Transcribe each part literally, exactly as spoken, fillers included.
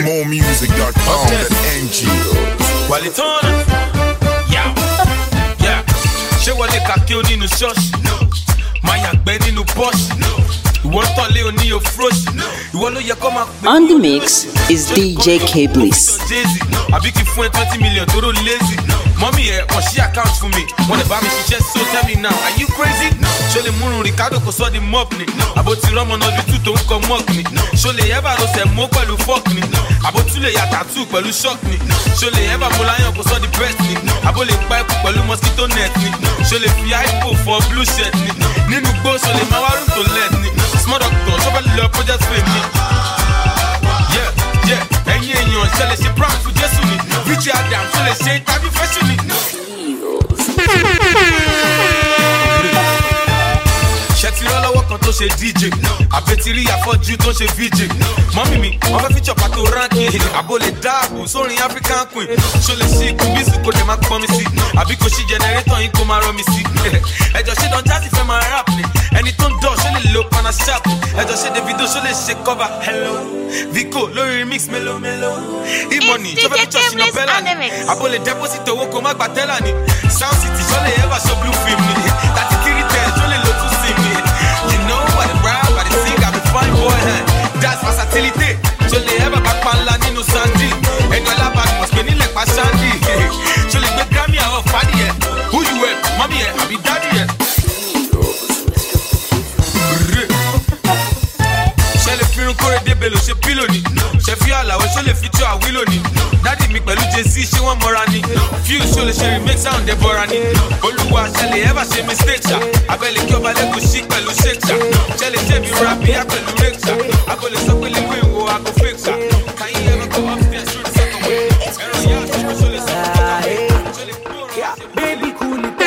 more music dot com dot N G. While it's on, yeah, yeah. She want to kaki oni no sauce, no. My beni no boss, no. You want to lay on your frost, no. You want to ya come up. On the mix is D J K Bliss. I be giving twenty million to lazy. Mommy, eh, when she accounts for me, when the baby she just so tell me now, are you crazy? Show the moon Ricardo cause all the mob me. About to run on the two don't come mock me. Show the ever no say mo pelu fuck me. About to lay a tattoo pelu shock me. Show the ever molayan cause all the best me. About the pipe pelu mosquito net me. Show the F I O for blue shirt me. Ninu go so the mawaru to let me. Small doctor, show the love project for me. Yeah, yeah, and yeah, you sell it, she proud for Jesus. Richard Adam, so they say, have you fashion it? Shetty work on to say D J. I bet you afford you to say V J. Mommy me, I'm a feature pato ranking. I bole dabu, so in African queen. So let's see, Kubisu ko dem ak me see. I be ko she generator in koma ro me see. I just say don't just if I'm a rap me. And it don't do, so le look on a shop. I just say the video, so let's shake cover. Hello, Vico, Lori remix melo melo. E money, so be touch no bella. I bole deposit to work ma gbatela ni. Sound City, so le ever so blue film ni. That security, so le look to see me. You know what the rap, what the sing, I'm a fine boy, huh? That's versatility. So le ever back pan la ni no sandy. And your lap back must be ni like my sandy. So le be Grammy or Fadi, yeah. Who you with? Mommy, yeah, I be daddy, yeah. Ṣe piloni, ṣe fi àlàó ṣe lè fi tó àwílò ni. Dádì mi pẹ̀lú Jay-Z ṣé wọ́n mọ́ra ni. Few ṣo lè ṣe remake sound Deborah ni. Olúwa ṣe lè ever ṣe mistake ṣá. Abẹ́lẹ̀ kí ọba lẹ́kọ̀ọ́ sí pẹ̀lú shake ṣá. Ṣe lè ṣe mi rap bíyà pẹ̀lú rake ṣá. Abo lè sọ pé lè wé ìwò àgọ́ fake ṣá. Can you ever go upstairs through the second way? Ẹ̀rọ ìyá àṣọ ṣo lè sọ baby cool it.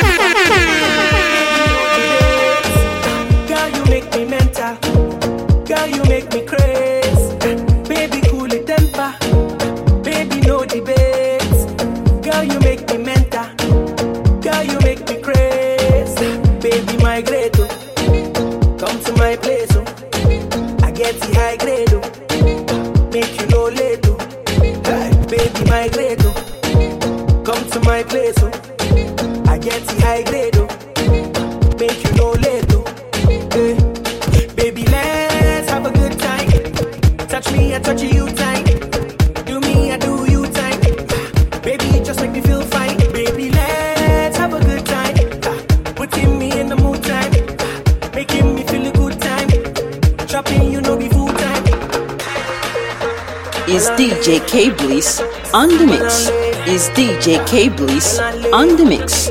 Girl you make me mental. Girl you make me crazy. Baby cool it temper. Baby no debate. Girl you make me mental. Girl you make me crazy. Baby migrate oh. Come to my place oh. I get the high grade oh. Make you no late oh. Baby migrate oh. Come to my place oh. I get the high grade oh. Make you no late oh. Hey. Baby let's have a good time. Touch me, I touch you tight. Do me, I do you tight. Baby, just make me feel fine. Baby, let's have a good time. Putting me in the mood time. Making me feel a good time. Dropping you know be full time. Is D J K Bliss on the mix? Is D J K Bliss on the mix?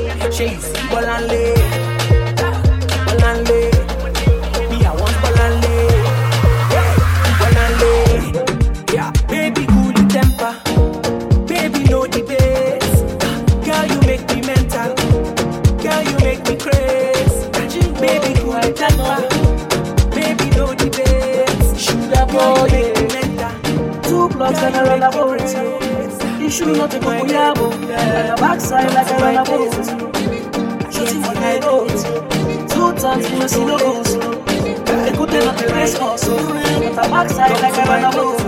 Baby, cool the temper. Baby, no debate. Girl, you make me mental. Girl, you make me crazy. Baby, cool the temper. Baby, no debate. Sugar boy, you make me mental. Two blocks and I run a boat. You should not take my yabo. And a backside like I run a boat. Shooting on my road. Two times you see no go slow. They could not the race also. But a backside like I run a boat.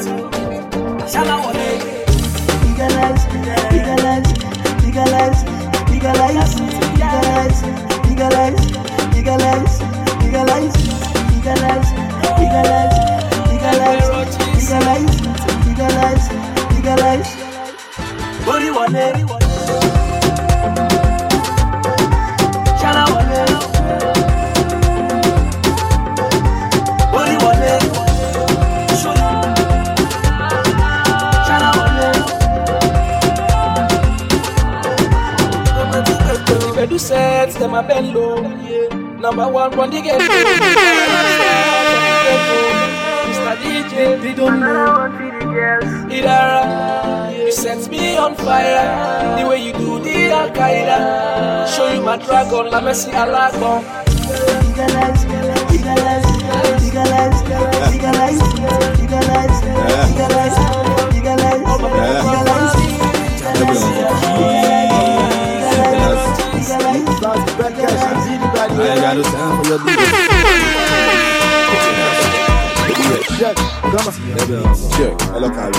Legalize, legalize, legalize, legalize, legalize, legalize, legalize, legalize, legalize, legalize, legalize, legalize, legalize, legalize. Body one, shala one, body one. Do sets, them a bend low. Yeah. Number one, run the game. Mister D J, they don't know. It alright. You set me on fire. The way you do the Al Qaeda. Show you my dragon, la Messi Alago. Legalize, legalize, legalize, legalize, legalize, legalize, legalize, legalize. I ain't got no time for your check, come on. Check, hello, Kari.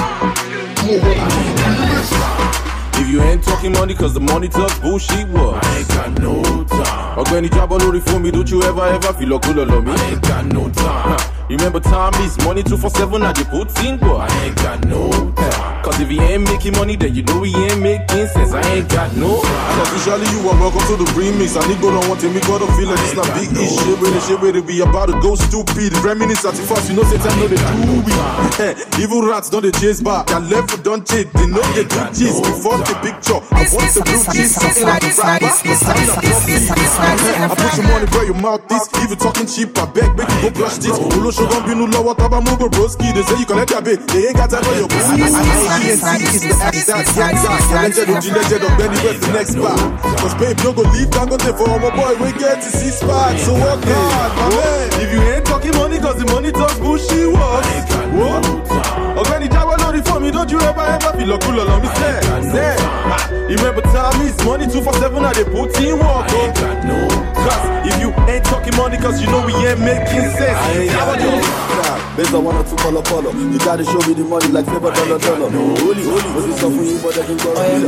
If you ain't talking money, cause the money talks bullshit, what? I ain't got no time. Or when you job on for me, don't you ever ever feel like cool on me? I ain't got no time. Remember time is money two for seven at the put in, boy. I ain't got no time. Cause if he ain't making money, then you know he ain't making sense. I ain't got no time. And officially you are welcome to the remix. I need go don't want to me, gotta feel like it's not big ish. Shit with the shit with it be about to go stupid. Reminisce at the fast, you know, say time know they do we. Even rats don't they chase back. And left for don't cheat, they know they do cheese. Before the picture, I want the blue cheese. I put your money where your mouth is. If you talking cheap, I beg, make you go brush this. Ulo shogun binu lower taba mugo broski. They say you collect a bit, they ain't got time for your pussy. E N T is the act that, yeah, yeah. Legend of the legend of Benny West, the next spot. Cause babe, don't go leave, don't go there for my boy. We get to see spots, so work hard, my man. If you ain't talking money, cause the money talks bullshit, what? What? Or when you job alone for me, don't you ever ever feel like cool on me, say, say. Remember time is money two for seven at the put in work, oh. Cause if you ain't talking money, cause you know we ain't making sense. I ain't got no time. Based on one or two color color. You gotta show me the money like favor dollar dollar. Holy, holy, holy stuff when you but I can go on. You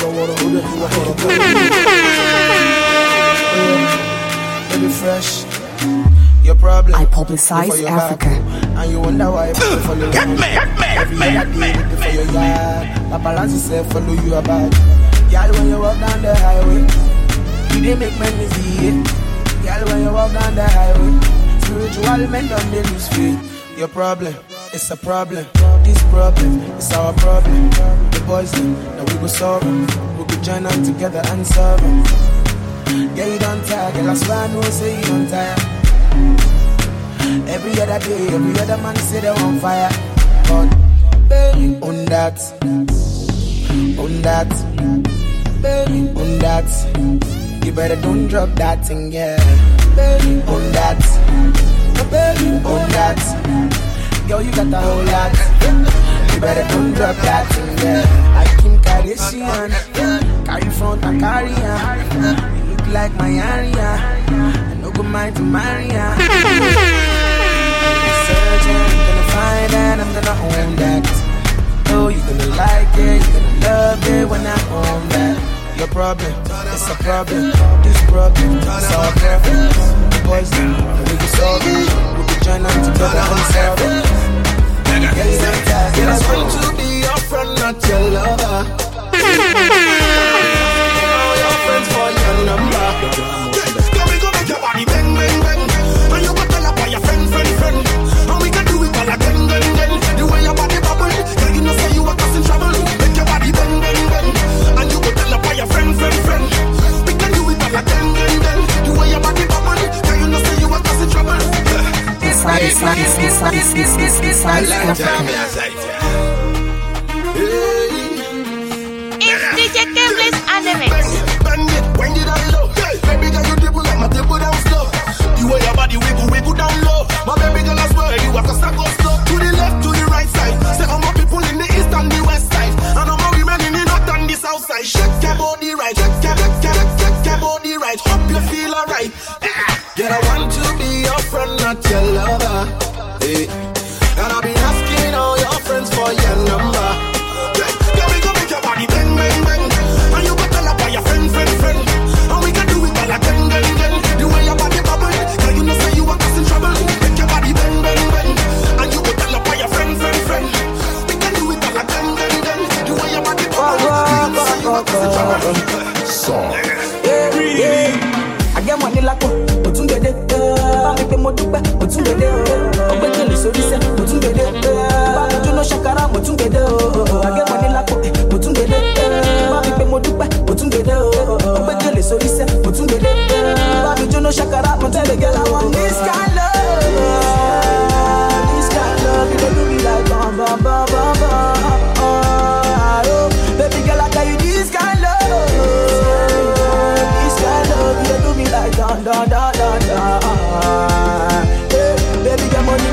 don't Baby fresh. Your problem. I publicize Africa. And you wonder why I follow you. Get me, get me, get me, get me. For your yard. Paparazzi say follow you about. Girl, when you walk down the highway, you didn't make men see it. Girl, when you walk down the highway, spiritual men don't they lose faith. Your problem, it's a problem. This problem, it's our problem. The boys know that we will solve them. We will join them together and solve them. Yeah, you don't tire, girl, I swear I know, say you don't tire. Every other day, every other man say they're on fire. But, baby, on that, on that, baby, on that. You better don't drop that thing, yeah. Baby, on that, baby, on that. Girl, you got a whole lot. You better don't drop that thing, yeah. Like Kim Kardashian, carry front and carry on. You look like my area. I no good mind to marry her. Searching, I'm gonna find that, I'm gonna own that. Oh, you're gonna like it, you're gonna love it when I own that. Your problem, it's a problem. This problem, it's our problem. The boys, we can solve it. We can join them together and solve it. Yeah, you don't tire. I want to be your friend, not your lover. Your friends for your number. Go, we go make your body bang, bang, bang. And you go tell her by your friend, friend, friend. And we can do it all again, again, again. The way your body bubble, girl, you know say you are causing trouble. Make your body bang, bang, bang. And you go tell her by your friend, friend, friend. We can do it all again, again, again. The way your body bubble, girl, you know say you are causing trouble. Inside, inside, inside, inside, inside, It's D J K-Bliss and the mix. Bang it, when you down low. Baby girl, you dribble like my table down slow. The way your body wiggle, wiggle down low. My baby girl, I swear you are cause I go slow. To the left, to the right side. Say all my people in the east and the west side. And all my women in the north and the south side. Shake your body right, shake your, shake your, shake your body right. Hope you feel alright. Girl, I want to be your friend, not your lover. Hey. And I've been asking all your friends for your number. Hey, girl, we go make your body bang, bang, bang. And you go tell her by your friend, friend, friend. And we can do it all again, again, again. The way your body bubble, girl, you know say you are causing trouble. Make your body bang, bang, bang. And you go tell her by your friend, friend, friend. We can do it all again, again, again. The way your body bubble, girl, you know say you are causing trouble. Song. Yeah, yeah. I get money like what? What's in the day? I'm making more to back. What's in the day? I'm making so this. What's in the day? I'm doing no shakara. What's in the day? I get money like what? What's in the day? I'm making more to back. What's in the day? I'm making so this. What's in the day? I'm doing no shakara. I'm telling the girl I want this kind of love. This kind of love. You don't do me like bam bam bam bam bam. Baby girl, I tell you this kind of love. This kind of love. You don't do me like da da da da da. Hey, baby, get money.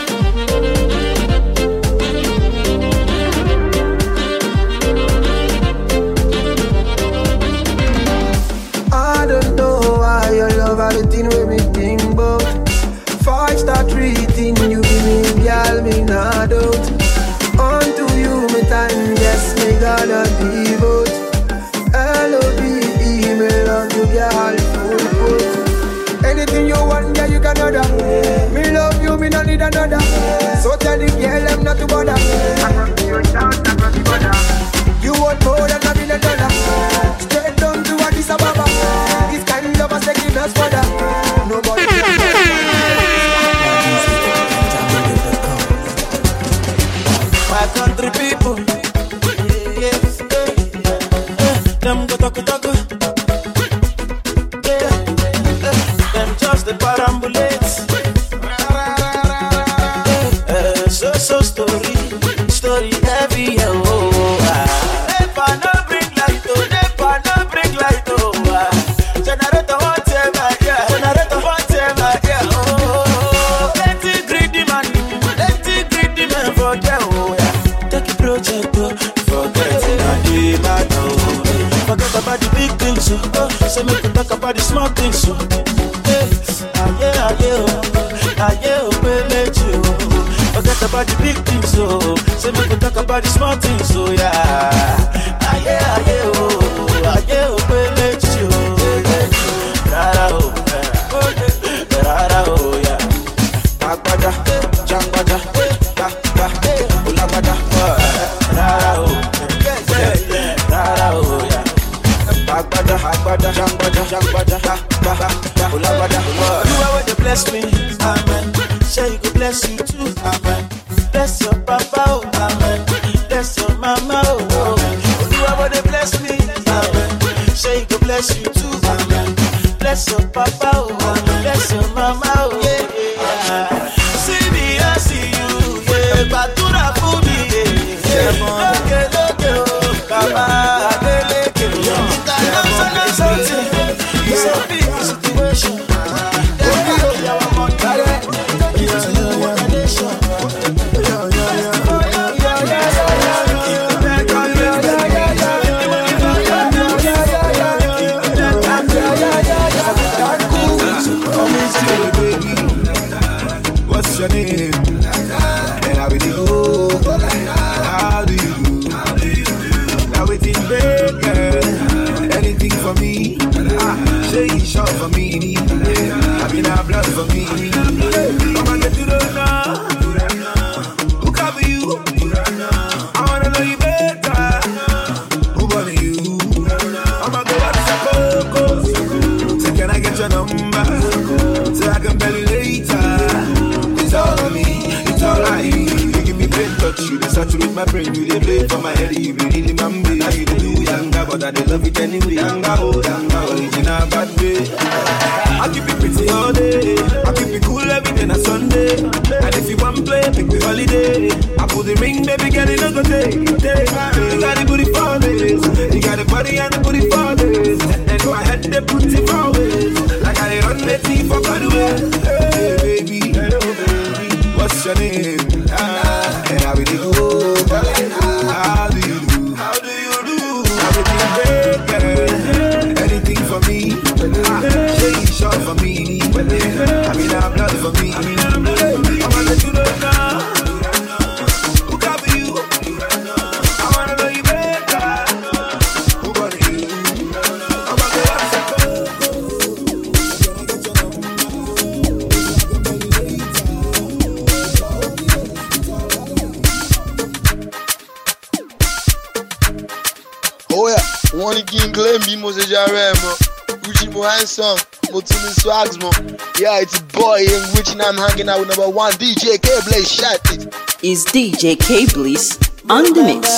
I don't know why your love everything with me think, but five star treating you give me girl, me not out. Unto you, me time, yes, me gonna devote. L O V E, me love you, girl, full put. Anything you want, yeah, you can order. Me love you, me not need another. So tell the girl, I'm not to bother. I'm not to your shout, I'm not to bother. You want more than a million dollar. Straight down to Addis Ababa. This kind of love is taking us further. Nobody my country people, yes, yeah, yeah. Them go talk talk, yeah, yeah. Them just the parambulates, yeah. uh, So so story, story heavy, oh. Never no bring light, oh. Never no bring light, oh. Generator whatever, yeah. Generator whatever, yeah. Oh, plenty greedy man, plenty greedy man for them. Project, oh, forget it, I did my own. Forget about the big things, so, oh, so make we talk about the small things, so. Hey, ah yeah, ah yeah, oh, ah yeah, oh, we let you. Forget about the big things, so, so make we talk about the small things, so yeah. Ah yeah, ah yeah, oh, ah yeah, oh, we let you. Rara, oh, rara, oh, yeah. Agbada, jangbada, ba, ba, ulabada, rara, oh, rara, oh, yeah. Agbada, agbada, jangbada, jangbada, ba, ba, ulabada, you are to bless me, amen. Say you go bless you too, amen. Bless your papa, oh, amen. Bless your mama, oh, amen. You are to bless me, amen. Say you go bless you too, amen. Bless your papa, oh, amen. Bless your mama, oh, yeah, yeah. See me, I see you, yeah. Batura for me, yeah. Look, look, look, Baba, look, look, international something. It's a big situation. What's your name? And how do you do? How do you do? Now it's in bed, girl. Anything for me? Ah, say short for me. I mean, I blood for me. Come on, let's do it now. Who cover you? I wanna know you better. Who bother you? I'ma go out to Coco. So can I get your number? So I can tell you later. It's all on me, it's all I need. You give me brain touch, you dey saturate my brain. You dey play for my head, you be really man be. Now you dey do younger, but I dey love it anyway. Younger, oh, younger, original bad way. I keep it pretty all day, I keep it cool every day, na Sunday. And if you want play, make me holiday. I put the ring, baby, girl, it no go take, take. You got the booty for days, you got the body and the booty for days. And my head, they put it for ways. Like I run the team for Godway. Hey, baby, what's your name? Ah, and how do you do? How do you do? How do you do? Everything great, girl. Anything for me? Ah, say short for me. I mean, I'm blood for me. I mean, I'm blood for me. I'm gonna let you know now. Who cover you? I wanna know you better. Who bought you? I'm gonna go out to Oh yeah, one again claim me mo se jare mo. Gucci mo handsome, mo too many swags mo. Yeah, it's a boy in which I'm hanging out with number one D J K-Blaze. Shot it. Is D J K-Blaze on the mix.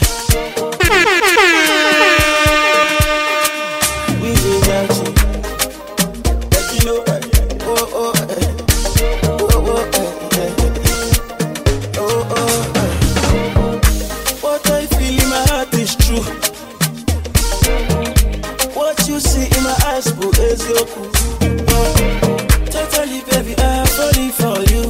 What I feel in my heart is true. What you see in my eyes, boo, is your cool. Totally, baby, I'm falling for you.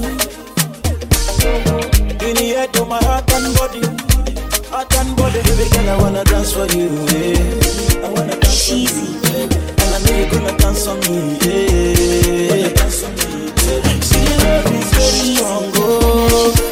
In the head of my heart and body, heart and body, baby girl, I wanna dance for you. Yeah. I wanna dance for you, yeah. And I know you're gonna dance on me. Yeah. Dance on me, yeah. See, love is very strong, oh.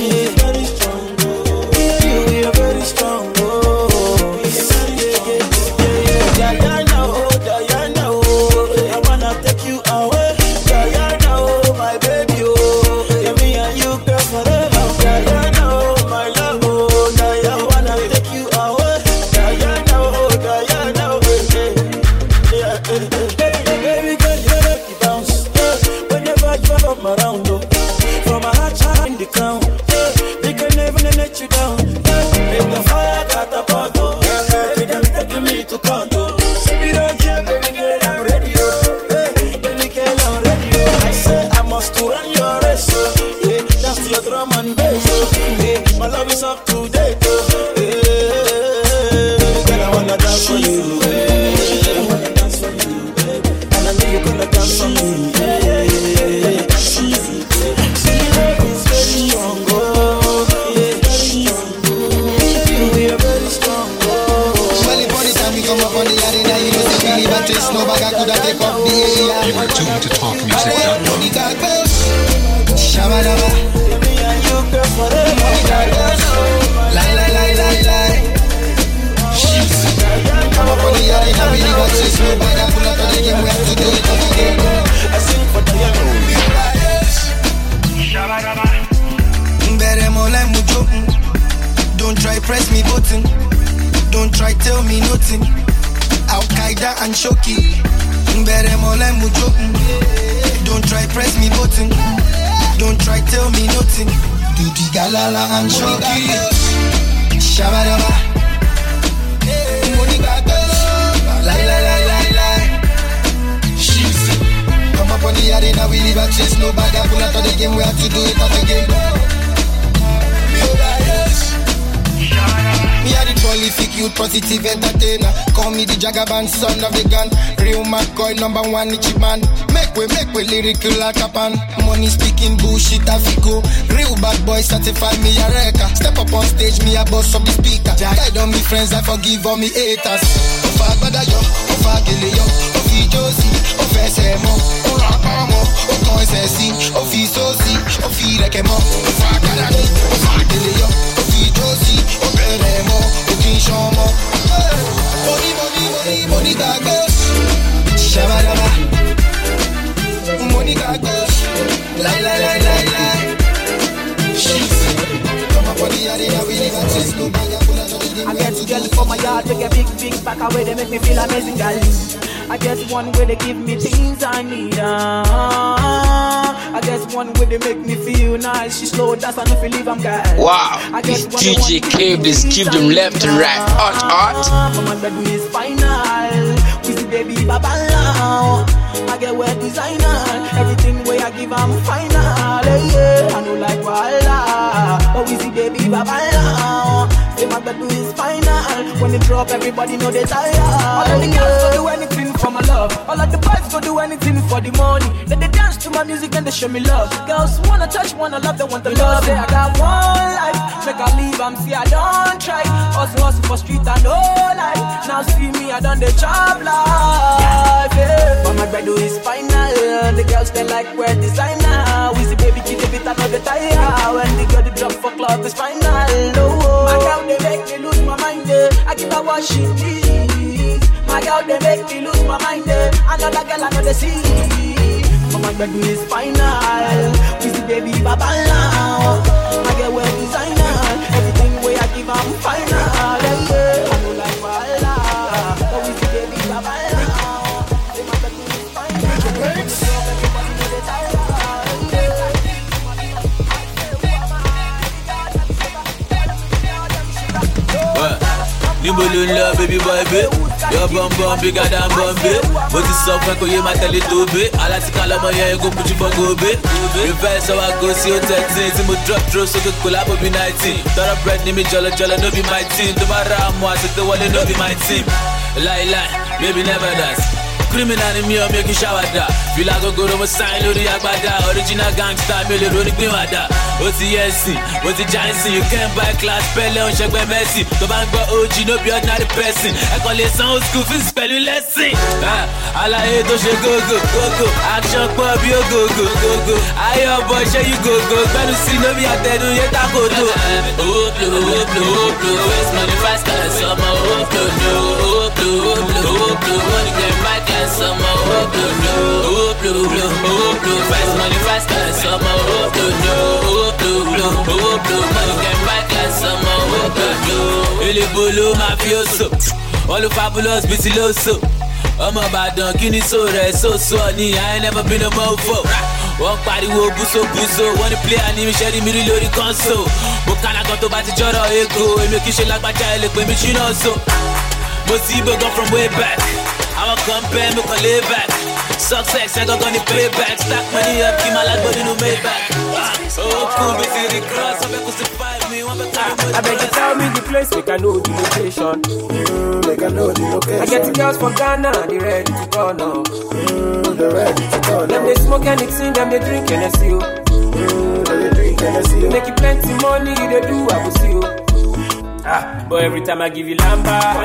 charm in the crown. Yeah, they can never let you down. Yeah, if the fire got a pot, oh, baby, them taking me to conto. We don't care, baby girl, I'm ready, oh. Hey, baby girl, I'm ready, oh. I say I must to run your race, oh. Yeah, that's your drum and bass, oh. Yeah, my love is up to date, oh. Yeah, girl, I wanna dance for you. Yeah, I wanna dance for you, baby. And I know you're gonna dance for me. Yeah, yeah, yeah, yeah. See, love is very strong, oh. Yeah, very strong, oh. We are very strong, oh. Well, for the time we come up on the arena, you know, say we but it's no bag, I could have take up the area. You are tuned to talk music dot com. Shabba-dabba. Me and you, girl, forever. Lie, lie, lie, lie, lie. Come up on the arena, we leave us just no bag, I pull out of the game, we have to do it again. I sing for the young. Better more like mucho. Don't try press me button. Don't try tell me nothing. Al Qaeda and Shoki. Better more like mucho. Don't try press me button. Don't try tell me nothing. Do the galala and Shoki. Shabba-dabba. Money back up. Lie, lie, lie, lie, lie. She's come up on the arena, we leave a chase. No bag, I pull out of the game, we have to do it again. Me are the prolific youth, positive entertainer. Call me the Jagaban, son of the gun. Real McCoy, number one itchy man. Make way, make way, lyrical like a pan. Money speaking bullshit, Afiko. Real bad boy, certify me a wrecker. Step up on stage, me a boss of the speaker. Guide on me friends, I forgive all me haters. Ofa gbada yo, ofa gele yo, ofi josi, ofe semo, orapa mo, oton esesi, ofi sosi, ofi rekemo, ofa gbada yo, ofa gele yo, ofi josi, ofe remo, ofi shomo. Money, money, money, money that goes. Shabba-dabba. Money that goes. Lie, lie, lie, lie, lie. Come up on the arena, we live and chase no bag. I get to girls for my yard, they get big, big back away, they make me feel amazing, girls. I get one where they give me things I need. Uh, I get one where they make me feel nice. She slow dance and if you leave, I'm girl. Wow, this D J K-Bliss keep them left and right, hot, hot. For my bedroom is final. We see baby baba now. I get wear designer. Everything where I give, I'm final. Yeah, I know like Walla. But we see baby baba now. Say my bedroom is final. When they drop, everybody know they tired. All of the girls go do anything for my love. All of the boys go do anything for the money. Then they dance to my music and they show me love. Girls wanna touch, wanna love, they want the love. Say I got one life, make I leave, I'm see I don't try. Hustle, hustle for street and no life. Now see me, I done the job life. Yeah. But my bedroom is final. The girls they like wear designer. We see baby kid a bit another tire. When they go the drop for club is final. Oh, my girl they make me lose my mind. Eh. I give her what she needs. My girl they make me lose my mind. Eh. Another girl I know they see. But my bedroom is final. We see baby baba now. I get wear designer. Everything way I give I'm final. Yeah. I know like Walla. But we see baby baba now. Say my bedroom is final. Everybody know they tired. Níbo ló ń lọ baby boy babe? Your bum bum bigger than Bombay. Mo ti sọ fún ẹ kò yé máa tẹ̀lé tó bé. Alátìká lọmọ yẹn kò mójú bọ́ gòbé. Reverse ọwọ́ àgọ́ sí o thirteen. Tí mo drop throw sókè kò lábò bí nineteen. Tọ́rọ bread ní mi jọlọjọlọ no be my team. Tó bá ra àmọ́ àti tó wọlé no be my team. Láíláí baby never dance. Criminal ni mi ò make you shower da. Fìlà gogoro mo sign lórí agbada. Original gangster mi ò lè ronú gbé wà dà. Ó ti yẹ ẹ̀sìn, ó ti já ẹ̀sìn. You can't buy class pẹ̀lẹ́ òun ṣẹgbẹ́ Messi. Tó bá ń gbọ́ O G no be ordinary person. Ẹ̀kọ́ lè san old school fees pẹ̀lú lẹ́sìn. Àlàyé tó ṣe gógó gógó. Action pọ̀ bí ògógó gógó. Ayé ọ̀bọ̀ ṣé yí gógó. Gbẹ́nu sí no be àtẹnu yé takoto. Owó blow, owó blow, owó blow. Waste money fast cash ọmọ owó blow no. Owó blow, owó blow, owó blow. Money get my cash. Summer oh blue no, oh blue blue, oh blue fast money fast like summer oh blue no, oh blue blue, oh blue money get back like summer oh blue no. Ele bolo mafioso, all the fabulous bitiloso. I'm about done, kini so red, so sunny. I ain't never been a mofo. One party wo buso buso. Wanna play anime, share me reload the console. But can I go to Bati Joro Ego? And make you shit like my child, like me she know so. Mosibo gone from way back. I'ma compare, make a lay back. Success, I got gonna pay back. Stack money up, keep my life, but you know made back. Oh, cool, busy the cross. I'm back to five me, one back to I beg you tell me the place, make I know the location. Mm, make I know the location. I get the girls from Ghana, they ready to turn up. Mm, they ready to turn up. Them they smoke and sing, them they drink and they see you. Mm, they drink and they see you. Make you plenty money, they do, I will see you. Ah, but every time I give you lamba,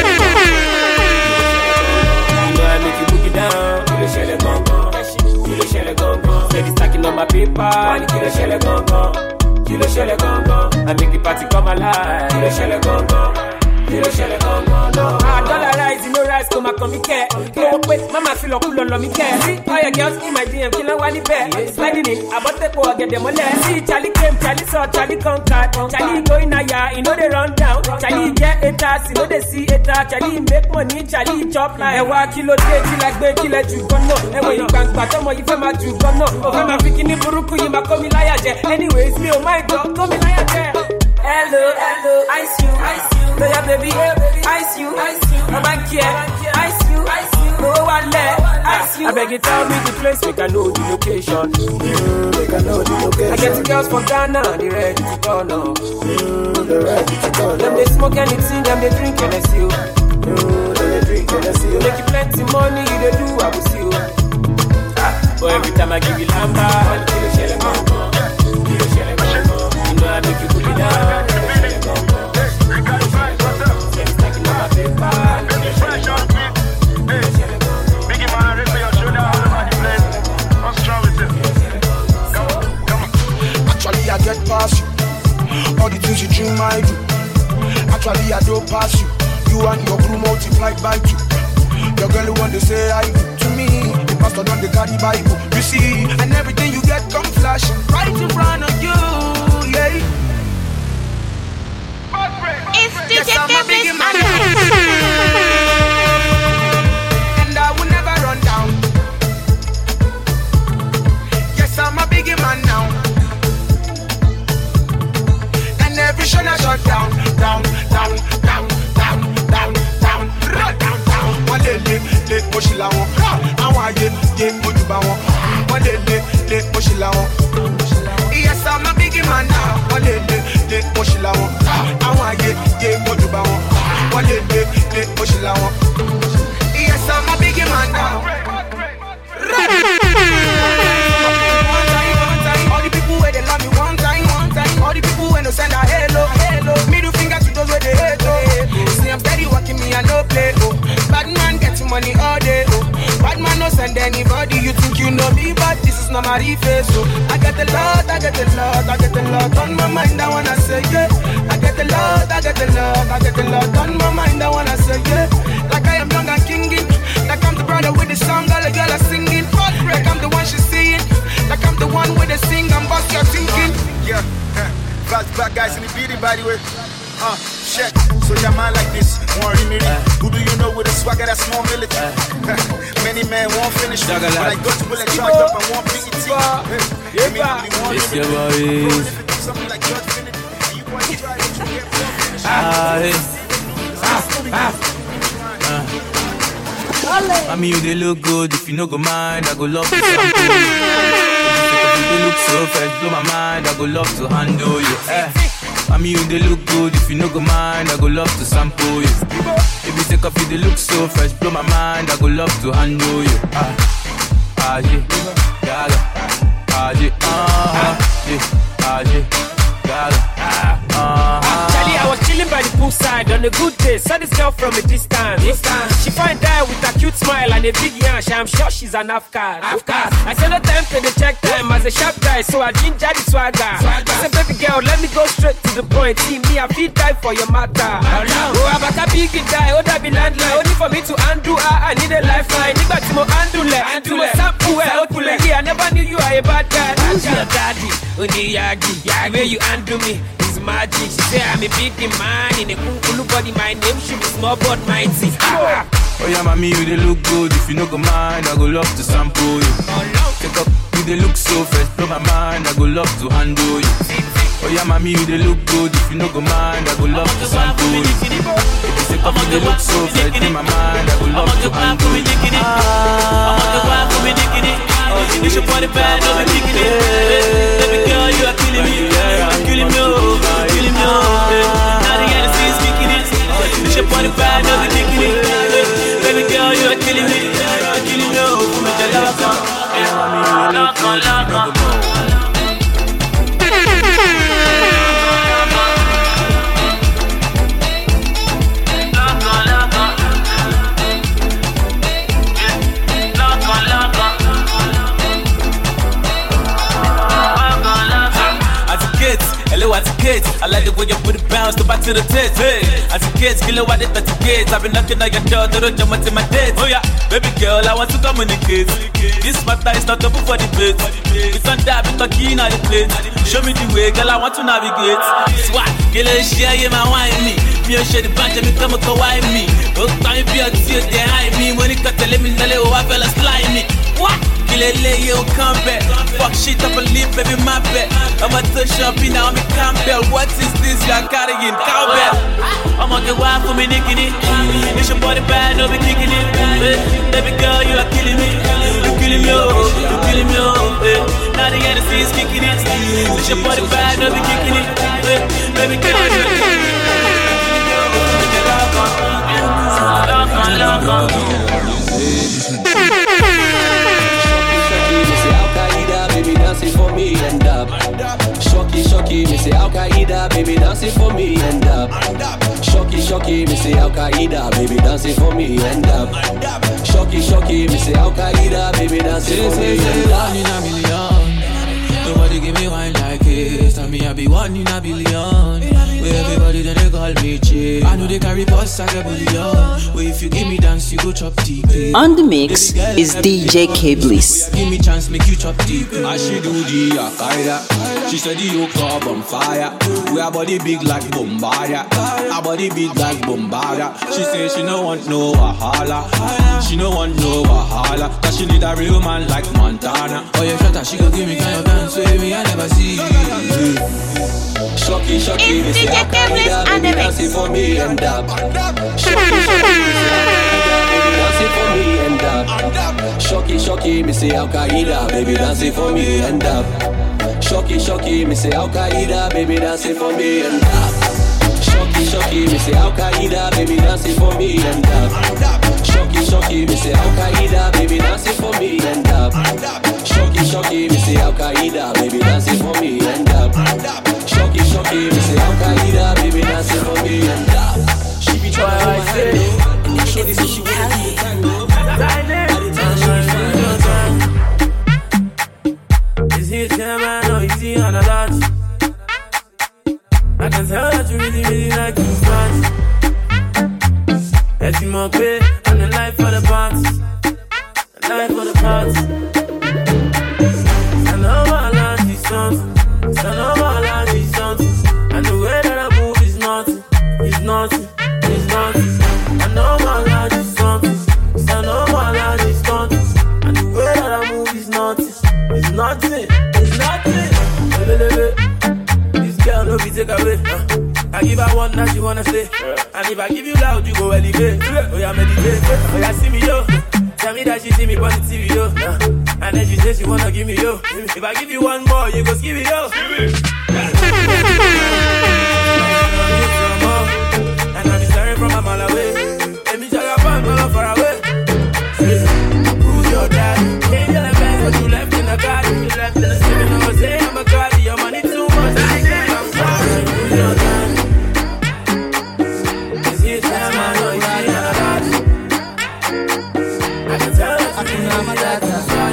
you know I make you book it down. You the shell a gong gong, you the shell a gong gong. Steady stacking on my paper, you the shell a gong gong, you the shell a gong gong. I make the party come alive, you the shell a gong gong. You the shell a gong gong. Ah, dollar rise, you know rise, come and come me care. No wait, mama feel like cool on me care. See, all your girls in my D M, killing one bear. Sliding in, I bought the poor, get them on there. See, Charlie came, Charlie saw, Charlie conquered. Charlie go in a yard, you know they run down. Charlie get a task, you know they see a task. Charlie make money, Charlie chop like a walk kilo day, kill like bay, kill like you gon' know. And when you bank back, I'm you from my you gon' know. Over my freaking buruku, you ma call me liar, yeah. Anyways, me oh my God, call me liar, yeah. Hello, hello, ice you, ice you. So yeah, baby, ice you, ice you. I'm back here, ice you, ice you. No one left, ice you. I beg you tell me the place, make I know the location. Mm, make I know the location. I get the girls from Ghana, they ready to turn up. Mm, they ready to turn up. Them they smoke and they sing, them they drink and they see you. Mm, they drink and they see you. Make you plenty money, they do, I will see you. Ah, but every time I give you lamba, you kill a shell and gong gong. Kill a shell and gong gong. You know I make you put it down. Actually, I get past you. All the things you dream I do. Actually, I don't pass you. You and your crew multiplied by two. Your girl who want to say I do to me. The pastor don't they carry Bible. You see, and everything you get come flashing right in front of you. Yeah. It's D J Yes, Kevin man. And I will never run down. Yes, I'm a biggie man now. And every show I shut down, down, down, down, down, down, down, down, down, down. One day, day, day, moshila won. I want ye, ye, mojuba won. One day, day, day, moshila won. Yes, I'm a biggie man now. One day, day, day, moshila won. I want ye, ye, mojuba won. One day, day, day, moshila won. Yes, I'm a biggie man now. All the people where they love me one time, one time. All the people when they send a hello, hello. Middle finger to those where they hate, oh. See I'm steady walking me and no play, oh. Bad man getting money all day, oh. Bad man no send anybody. You think you know me, but this is not my face, oh. I get a lot, I get a lot, I get a lot on my mind. I wanna say yeah. I get a lot, I get a lot, I get a lot on my mind. I wanna say yeah. Like I am young and kinging. Like I'm the brother with the song, all the girl are singing. Like I'm the one she's seeing. Like I'm the one with the sing and bust your thinking. Yeah, black black guys in the beating by the way. Uh, check. So your mind like this, more in it. Who do you know with a swagger that's more military? Many men won't finish, but I go to bullet charge up and won't big it. It's your boys. Something like George Finity. You want to try it, you get more Ah, ah, ah. I mean, you they look good. If you no go mind, I go love to sample you. If you look so fresh, blow my mind, I go love to handle you. Eh. I mean, you they look good. If you no go mind, I go love to sample you. If you take off, you they look so fresh, blow my mind, I go love to handle you. Ah, ah, yeah, gaga, ah, yeah, ah, yeah, ah, yeah, gaga, ah, ah. Charlie, I was chilling by the poolside on a good day. Saw this girl from a distance. distance. She find there with a cute smile and a big yash. I'm sure she's an Afghan. Afghan. I said no time to the check time as a sharp guy, so I ginger the swagger. swagger. I said, baby girl, let me go straight to the point. See me, I feel die for your matter. Oh, no. I'm a big die. Oh, that be landline. Only for me to undo her, I need a lifeline. Nigga, to mo undo le. To mo sample well. I never knew you are a bad guy. Who's your daddy? Only Yagi. The way you undo me. Magic, she say I'm a big man in a cool body. My name should be small but mighty. Ah, Oh yeah, mommy, you they look good. If you no go mind, I go love to sample you. Take up, you they look so fresh. Blow my mind, I go love to handle you. Oh yeah, mommy, you they look good. If you no go mind, I go love to sample you. If you take up, you they look so fresh. Blow my mind, I go love to handle you. It's your body bad, no, I'm kicking it. Baby girl, you are killing me. You are killing me, oh, killing me, oh. Now the N S C is kicking it. It's your body bad, no, I'm kicking it. Baby girl, you are killing me. You are killing me, oh. Make a lock on, lock on, lock on. Hello, as a kid, I like the way you put it bounce to back to the tits. Hey, as a kid, skill what it thirty kids. I've been knocking at your door to the jump in my dates. Oh yeah, baby girl, I want to communicate. This matter is not open for debate. It's on that, it's talking on the plate. Show me the way, girl, I want to navigate. Swat, girl, share you my wine me. Me a share the bunch of me come and kawaii me. Oh, time be a tear behind me. When it cut to let me know oh, I fell a slimy. What? Kill it, lay you come back. Fuck shit up and leave, baby, my bet. I'm a touch up in now, I'm a Campbell. What is this? You are carrying cowbell. I'm on the wild for me, nicking it. It's your body bad, no be kicking it. Baby girl, you are killing me. You killing me, oh, you killing me, oh. Now the N S C is kicking it. It's your body bad, no be kicking it. Baby girl, you are killing me. Lock on, lock on, lock on. Baby dancing for me and up. Shocky, shocky, me say Al Qaeda. Baby dancing for me and up. Shocky, shocky, me say Al Qaeda. Baby dancing for me and up. Shocky, shocky, me say Al Qaeda. Baby dancing for me and up. One in a million. Nobody give me wine like this. Tell me I be one in a billion. Where everybody then they call me chick. I know they carry posts like a bullion. Where if you give me dance, you go chop deep. On the mix is D J K Bliss. Give me chance, make you chop deep. I she do the Al-Qaeda. She said the yoke club on fire. We our body big like Bombardier. Our body big like Bombardier. She say she no want no Wahala. She no want no Wahala. Cause she need a real man like Montana. Oh yeah, shut up, she gon' give me kind of dance with me, I never see. Shocky, shocky, me say Al Qaeda, baby dancing for me and up. Shocky, shocky, me say Al Qaeda, baby dancing for me and up. Shocky, shocky, me say Al Qaeda, baby dancing for me and up. Shocky, shocky, me say Al Qaeda, baby dancing for me and up. Shocky, shocky, me say Al Qaeda, baby dancing for me and up. Shocky, shocky, me say Al Qaeda, baby dancing for me and up. Shocky, shocky, me say Al Qaeda, baby dancing for me and up. She be trying, I say. Show this she Is he a chairman or is he on a lot? I can tell that you really, really like his fans. Let him up pay on the life for the parts. The life for the parts. I know my life is something. I know my life is something. And the way that I move is nothing. It's nothing. It's nothing. I know my life is something. I know my life is something. And the way that I move is nothing. It's nothing. It's nothing. This girl no be take away. Uh. I give her one that she wanna stay. And if I give you loud, you go elevate. Oh yeah, meditate. Oh yeah, see me yo. Tell me that she see me on the T V yo. Uh. And then she say she wanna give me yo. If I give you one more, you go give me yo. And I'm staring from a mile away. Let me tell you about my love far away. Who's your dad? Can't tell a man what you left in the garden. You left in the city, and I was saying I'm a card. Your money too much. I can't. I'm sorry. Who's your dad? Is he a time I know he's in a lot? I can tell that you know my dad.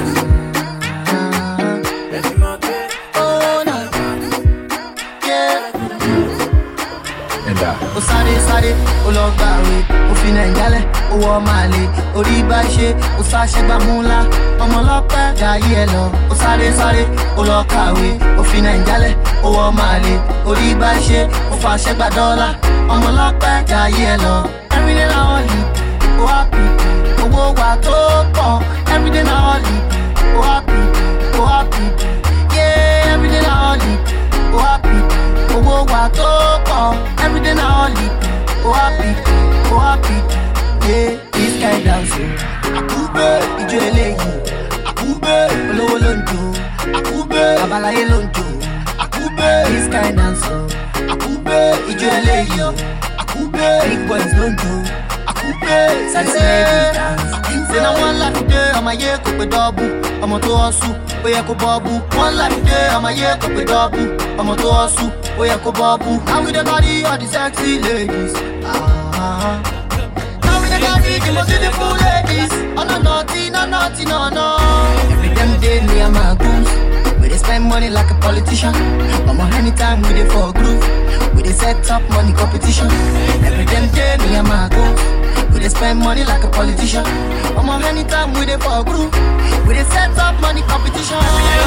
Let him out there. Oh no. Yeah. And that. Ó sáré sáré, ó lọ gbàwé, ó fi Nàìjálẹ̀, ó wọ Màlé, orí bá ṣe, ó sáṣẹ́ gbà mú ńlá, ọmọ ọlọ́pẹ́ jayé ẹ lọ. Ó sáré sáré, ó lọ kàwé, ó fi Nàìjálẹ̀, ó wọ Màlé, orí bá ṣe, ó fàṣẹ gbà dọ́là, ọmọ ọlọ́pẹ́ jayé ẹ lọ. Everyday na only, oh happy. Oh, what oh, every day now only. Oh happy, oh happy. Yeah, every day now only. Oh happy. Oh, what oh, every day now only. Oh happy, oh happy. Yeah, this kind dancing. Akube, ijo eleyi. Akube, olowo lonjo. Akube, abalaye lonjo. Akube, this kind dancing. Akube, ijo eleyi. Akube, big boys lonjo. Akube, sexy lady dance. Say na one life today, I'ma yeah go double. I'ma to hustle, oh yeah go bubble. One life today, I'ma yeah go double. I'ma to hustle, oh yeah go bubble. Now we the body of the sexy ladies. Ah. Now we the body the most beautiful ladies. Oh no naughty, no naughty, no no. Every damn day me and my goons, we dey spend money like a politician. I'ma anytime we dey for a groove, we dey set up money competition. Every damn day me and my goons, we dey spend money like a politician. I'ma anytime we dey for a groove, we dey set up money competition.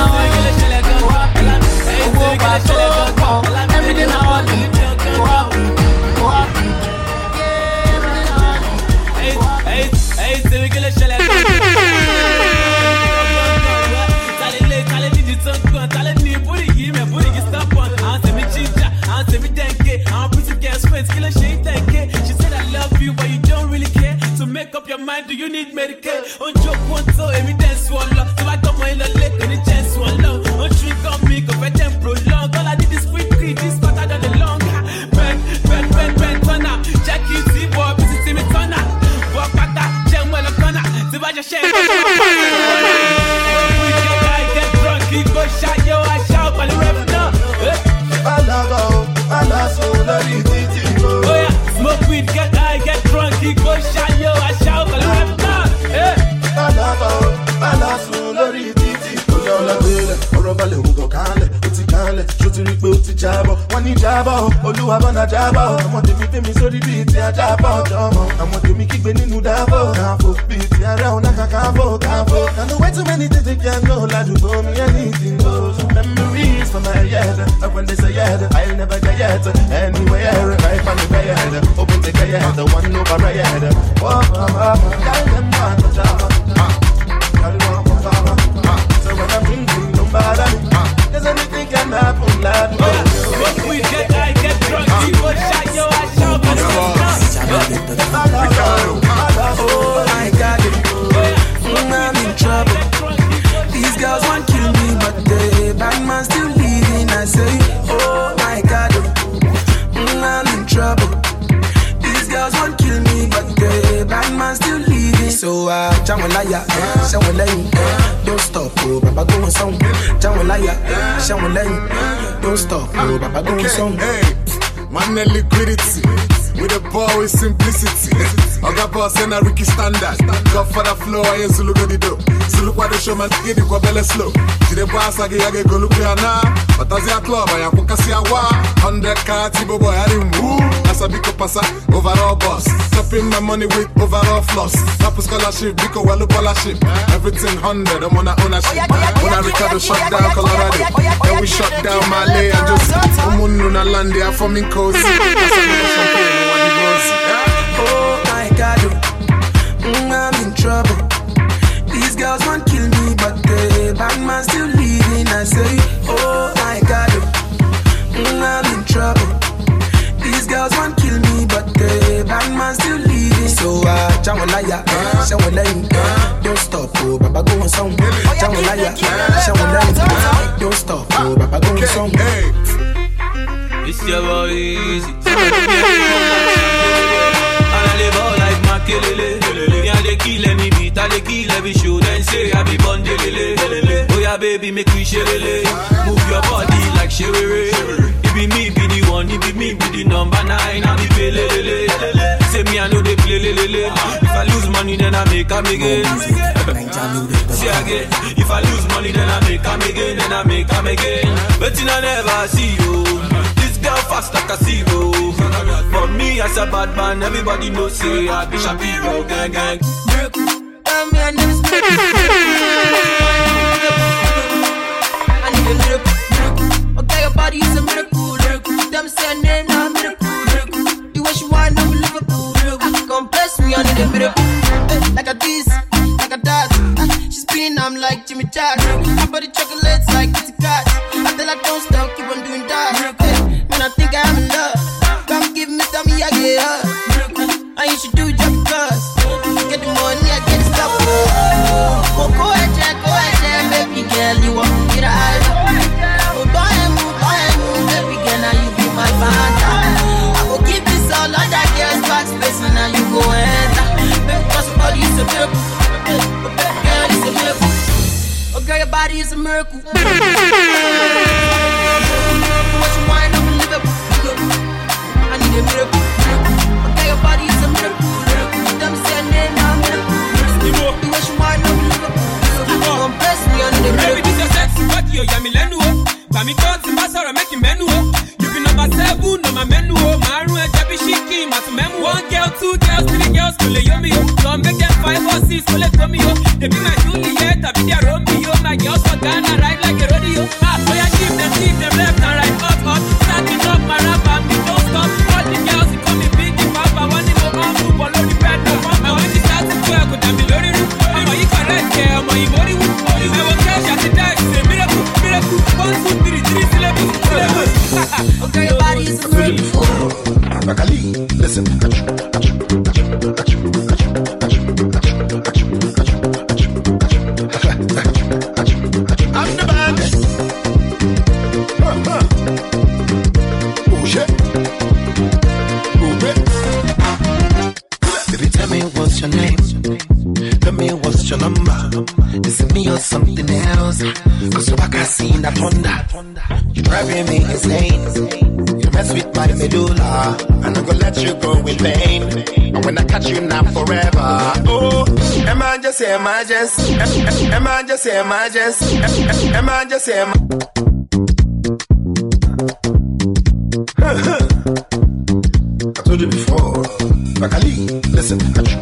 Every day now only. Go happy, go happy. Yeah, every day now only. Hey, hey, hey, we get a shell like she said I love you, but you don't really care. So make up your mind, do you need Medicaid? On joke one so evidence swallow. So I got my lake and the chance swallow. On drink on me, go fetch and prolong. All I did is quick, quick, this better than the long. Ben, ben, ben, ben, turn up. Jackie, see boy, busy, see me turn up. Walk back that, jam well, a corner. See what you share. We get high, get drunk, he go shot, yo, I shout, but the rap now. I love, I love, so love you, oh yeah, smoke weed, get high, get drunk, he go shot, yo, I shout, but the rap now. I love, I love, so love you, ọ̀rọ̀ balẹ̀ ògùn kálẹ̀ ó ti kálẹ̀ ṣó ti rí pé ó ti jábọ̀ wọ́n ní jábọ̀ olúwa bọ́nà jábọ̀ àwọn tèmi tèmi sórí bíi ti ajábọ̀ jọmọ àwọn tèmi kígbe nínú dábọ̀ káfó bíi ti ara ọ̀nà kàkáfó káfó. I know way too many things they can't know ládùúgbò mi anything goes. Memories from my head of when they say yeah I'll never get yet anywhere right from the bed open the head one over right head walk up up tell them one to jump up tell them one to jump up. So when I'm drinking, don't bother me. Cause anything can happen, lad. When we get high, get drunk, people shot, yo, I shout, but it's oh my God, I'm in trouble. These girls want to kill me, but the bad man still leaving. I say, oh my God, I'm in trouble. These girls want to kill me, but the bad man still leaving. So uh, Jamolaya, Jamolaya, don't stop, oh, Baba go on song. Jamolaya, Jamolaya, don't stop, oh, Baba go on song. Hey, man, liquidity. With a ball with simplicity. Oga boss and a Ricky standard. Godfather flow, I used to look at the dough. So look what the showman get the quabella slow. See the boss, I get go look at now. But as a club, I am Pocassia wa. Hundred car, Tibo boy, I didn't woo. As a big passa, overall boss. Stopping my money with overall floss. Up scholarship, Bico, well, scholarship. Everything hundred, I'm on a ownership. When I Ricardo shut down Colorado, then we shut down Malay and just Umununa land there for me cozy. Oh my God, mm, I'm in trouble. These girls want to kill me, but the bad man still leaving. I say, oh my God, mm, I'm in trouble. These girls want to kill me, but the bad man still leaving. So uh, Jamolaya, Jamolaya, don't stop, oh, Baba go on song. Jamolaya, Jamolaya, don't stop, oh, Baba go on song. It's your boy easy. I live all like Makelele. Yeah, they kill any beat, I they kill every show. Then say I be Bondelele. Oh yeah, baby, make me share. Move your body like Sherere. It be me, be the one. It be me, be the number nine. I be Pelele. Say me, I know they play lele. If I lose money, then I make them again. See again. If I lose money, then I make them again. Then I make them again. But you never see you. Girl fast like a zero. For me as a bad man, everybody knows say I be Shapiro, gang gang. Okay, your body is a miracle. Them say name a miracle. The way she wind up Liverpool. Come bless me, I need a miracle. keep on doing that. Hey, man, I think I'm in love. Come give me some, yeah, get up. And you should do it just because. Get the money, I get stuff. Oh, go ahead, go ahead, baby girl, you want me to hide. Oh, go ahead, move, go ahead, move, baby girl, now you be my father. I will give this all on that girl's back space, and now you go enter. Baby, cause your body is a miracle. Girl, it's a miracle. Oh, girl, your body is a miracle. What you wind up in Liverpool? I need a miracle. Okay, your body is a miracle. Them say name, I'm miracle. The way she wind up in Liverpool. Don't bless me, I need a miracle. Baby, this your sexy body, oh, yeah, me lenu, oh. Bami cause my sorrow make him menu, oh. You be number seven, no my menu, oh. Maru and Jabi Shiki, my memu. One girl, two girls, three girls, kule yomi, oh. So make them five or six, kule tomi, oh. They be my Juliet, I be their Romeo. My girls for Ghana, ride like a rodeo. Ah, so yeah, keep them, keep them left and right, up, up. Starting up my rap and me don't stop. All the girls, you call me big, the papa. One day, go on, move, all of the bed, no pump. And when you start to work, could I be loaded? I'm a you correct, yeah, I'm a you body, wood. I will cash at the time, say miracle, miracle. One, two, three, three syllables, syllables. Okay, your body is a miracle. Bakali, listen. I'm the man. Huh, huh. Oh shit. Oh baby, tell me what's your name. Tell me what's your number. Is it me or something else? Cause you back I seen that thunder. You driving me insane. You mess with my medulla. I'm not gonna let you go in vain. And when I catch you now forever. Oh, am I just, am I just, am, am I just, am I just, am, am I just, am I I told you before. Bakali, listen.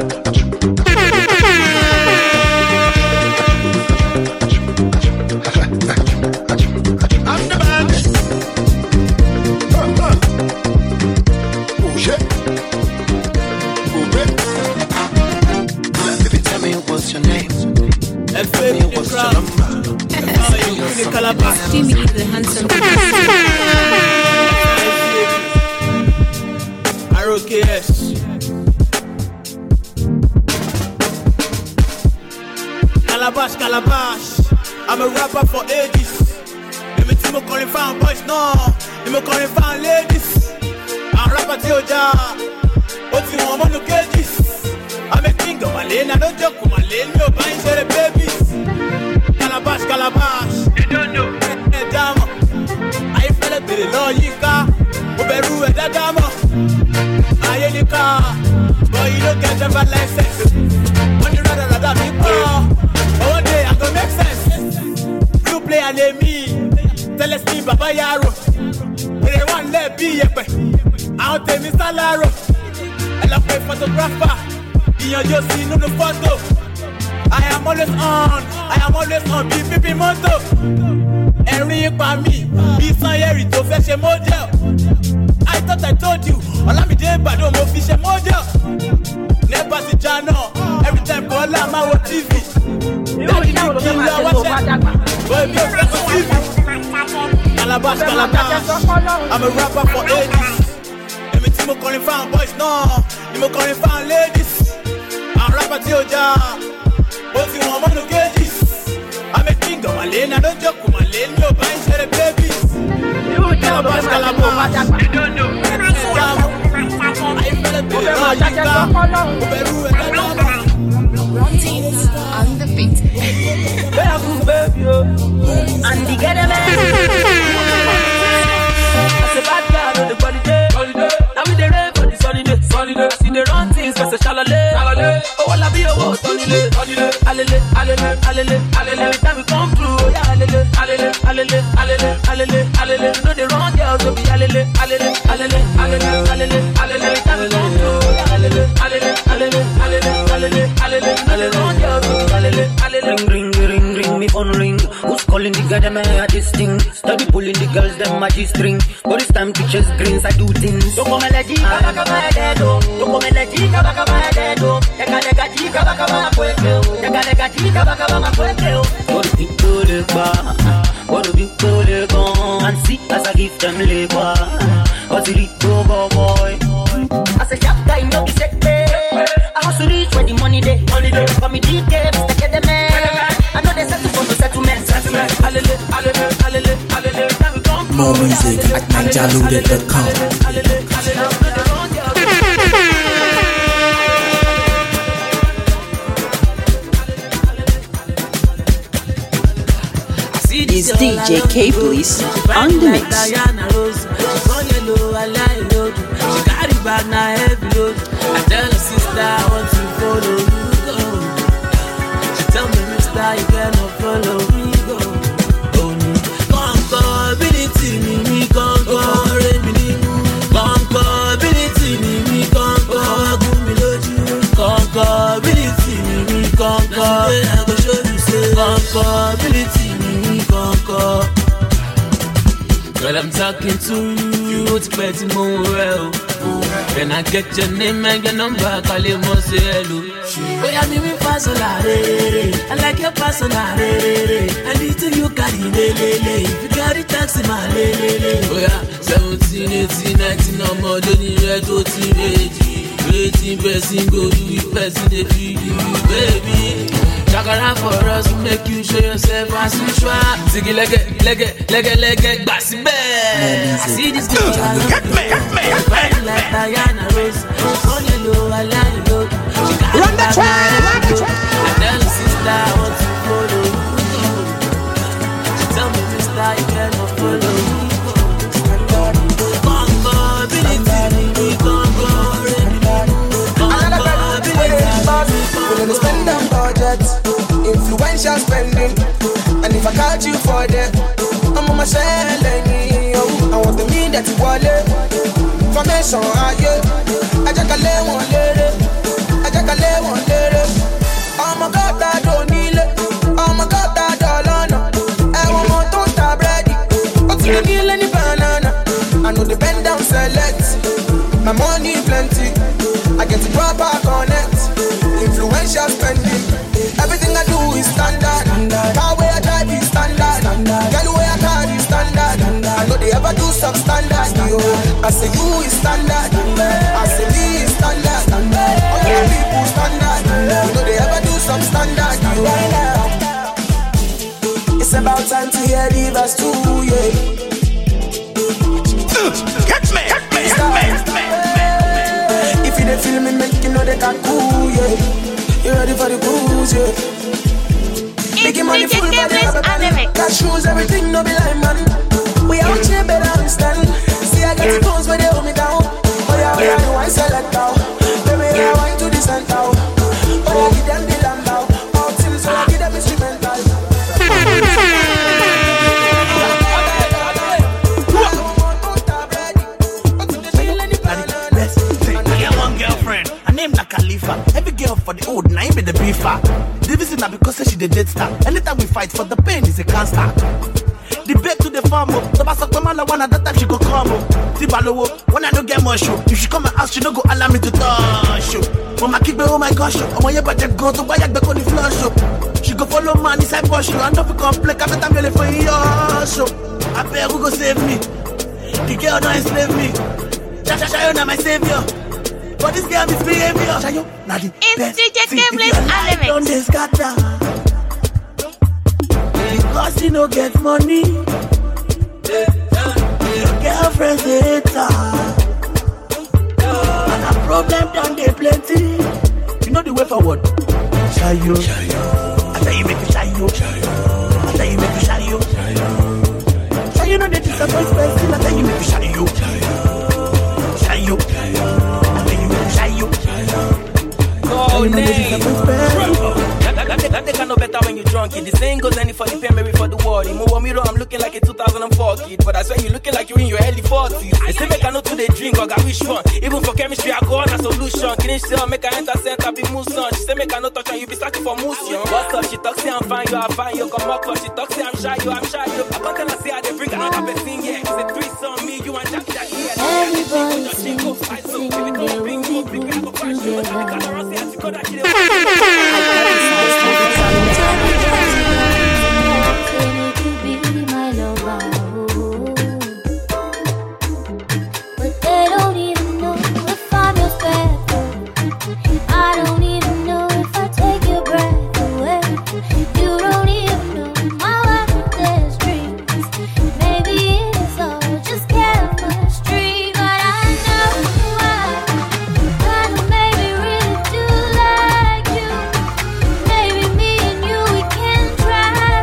I'm the man. Huh, huh. Oh shit. Oh baby. Baby, tell me what's your name. Tell me what's your number. Jimmy the handsome. R O K S. Calabash, Calabash. I'm a rapper for ages. Let me see me calling fan boys, no. Let me calling fan ladies. I'm rapper to your job. What's you want to get this? I'm a king of my lane. I don't joke with my lane. You're buying the babies. Calabash, Calabash. You don't know. Hey, dama. I fell to the law, you car. Oberu and that dama. I ain't in car. But you don't get driver license. When you rather rather be poor. One day I gonna make sense. You play and let me. Tell us me Baba Yaro. When they want let be I don't tell me Salaro. I love my photographer. You just see no the photo. I am always on. I am always on. Be pipi moto. Every by me. Be Sanyeri to fetch a model. I thought I told you. All I'm doing but don't move fish a model. Never see channel. Every time call I'm on T V. Daddy, you kill her, watch it. Boy, be a friend for T V. Calabash, Calabash. I'm a rapper for ages. Let me see me calling fan boys, no. You me calling fan ladies. I'm rapper to your job. What's you want to get this? I'm a king of my lane. I don't joke with my lane. You're buying the babies. Calabash, Calabash. You don't know. I fell a bit of on the beat. And the get a man. I say bad girl on the body day. Now we the rave for the sunny day. Sunny day. See the run things for the shalale. Oh, I'll be a war sunny day. Alele, alele, alele, alele. Every time we come through, yeah, alele, alele, alele, alele, alele, alele. You know the wrong girls will be alele, alele, alele, alele, alele, alele. Every time we come through, yeah, alele, alele, alele, alele, alele, alele. You know the wrong girls will be alele, alele. Ring, ring, ring, ring, me phone ring. Who's calling? Calling the girl, them I this thing. Study pulling the girls, them my G-string. But it's time to chase greens, I do things. Don't come and let G, kaba kaba hedo. Don't come and let G, kaba kaba hedo. Lega lega G, kaba kaba ma kweke. Lega lega G, kaba kaba ma kweke. What do you do le ba? What do you do le gon? And see as I give them le ba. What do you do boy? I say sharp guy, no be sick day. I hustle reach where the money day. Money day. For me D K, Mister Get the man. I know they settle for the settlement. Settlement. Alele, alele, alele, alele. Now we come. More music at nijalude dot com. Is D J K Bliss on the mix. She carry bag na heavy load. I tell her sister I want to follow you go. She tell me mister you cannot follow me go. Oh no, conquerability ni mi conquer mi ni mu. Conquerability ni mi conquer gun mi lójú. Conquerability ni mi conquer. I go show you say conquerability ni mi conquer. Girl, I'm talking to you, it's better more well. Then I get your name and your number, call you more say hello. Oh yeah, me me personality, I like your personality. Anything you carry, le le le. If you carry taxi, my le le le. Oh yeah, seventeen, eighteen, nineteen, no more than you red, eighteen, eighteen, eighteen, person go do you, person they feel you, baby. Chakara for us to make you show yourself as usual. Ziggy leg it, leg it, leg it, leg it, bassy bear. I see this girl, get me, get me, fine like Diana Rose. On your low, I lie low. Run the train, run the train. I tell her sister I want to follow you. She tell me mister you cannot follow me. Conquerability, conquerability. We're gonna spend them budget, influential spending. And if I catch you for that, I'm on my shell. I want the me that you want it. Formation, I yeah. I just lay one lady. I just lay one lady. Oh my God, I don't need it. Oh my God, I don't know. I want more total bready. What's the deal any banana? I know the bend down select. My money plenty. I get the proper connect. Influential spending. Everything I do is standard. Car way I drive is standard. Girl way I carry is standard. I know they ever do substandard. I say you is standard. I say me is standard. All the people standard. I know they ever do substandard. It's about time to hear the verse too, yeah. Catch me, catch me, catch me. If you don't feel me, make you know they can cool, yeah. You ready for the cruise, yeah. Making money full for the rubber got shoes, everything, no be like man. We out here better understand. See, I got the phones where they hold me down. Oh yeah, oh yeah, I select out. Baby, I wine to the center. Oh yeah, give them the lamb now. All till so I give them instrumental. Every girl for the old, now be the beefer. The reason now because she the dead star. Anytime we fight for the pain is a cancer. The bed to the farm up. The bass of the man one at that time she go come up. Tibalo, when I don't get more show. If she come and ask, she don't go allow me to touch you. Mama keep me, oh my gosh, oh my but go to buy a back on the floor show. She go follow man inside push you. And don't be complex, every time you're for your show. I beg who go save me. The girl don't enslave me. Cha-cha Shayo now my savior. But this girl misbehavior. Shayo, now the It's D J K Bliss on the don't they scatter. Because you don't get money. Your girlfriend's a hater. And a problem done they plenty. You know the way forward. Shayo, Shayo. I tell you make you Shayo. Shayo. I tell you make you Shayo. Shayo. Shayo know they disappoint person. I tell you make you Shayo. Shayo. Shayo. Shayo. Oh, name. That they can no better when you drop. drunk kid. The saying goes any for the pain, maybe for the world. Mo want me I'm looking like a two thousand four kid, but I swear you looking like you in your early forties. They say make I know to they drink or got which one. Even for chemistry, I go on a solution. Can you still make I enter center be muson? She say make I no touch on you be starting for musion. What's up? She talks say I'm fine, you are fine. You come up, she talks say I'm shy, you I'm shy. You I can't tell her say I they bring another person yeah. It's a threesome, me, you and Jackie that here. Everybody sing, sing, they will be good but they don't even know if I'm your special. I don't even know if I take your breath away. You don't even know my wildest dreams. Maybe it's all just chemistry, but I know I kind of maybe really do like you. Maybe me and you, we can try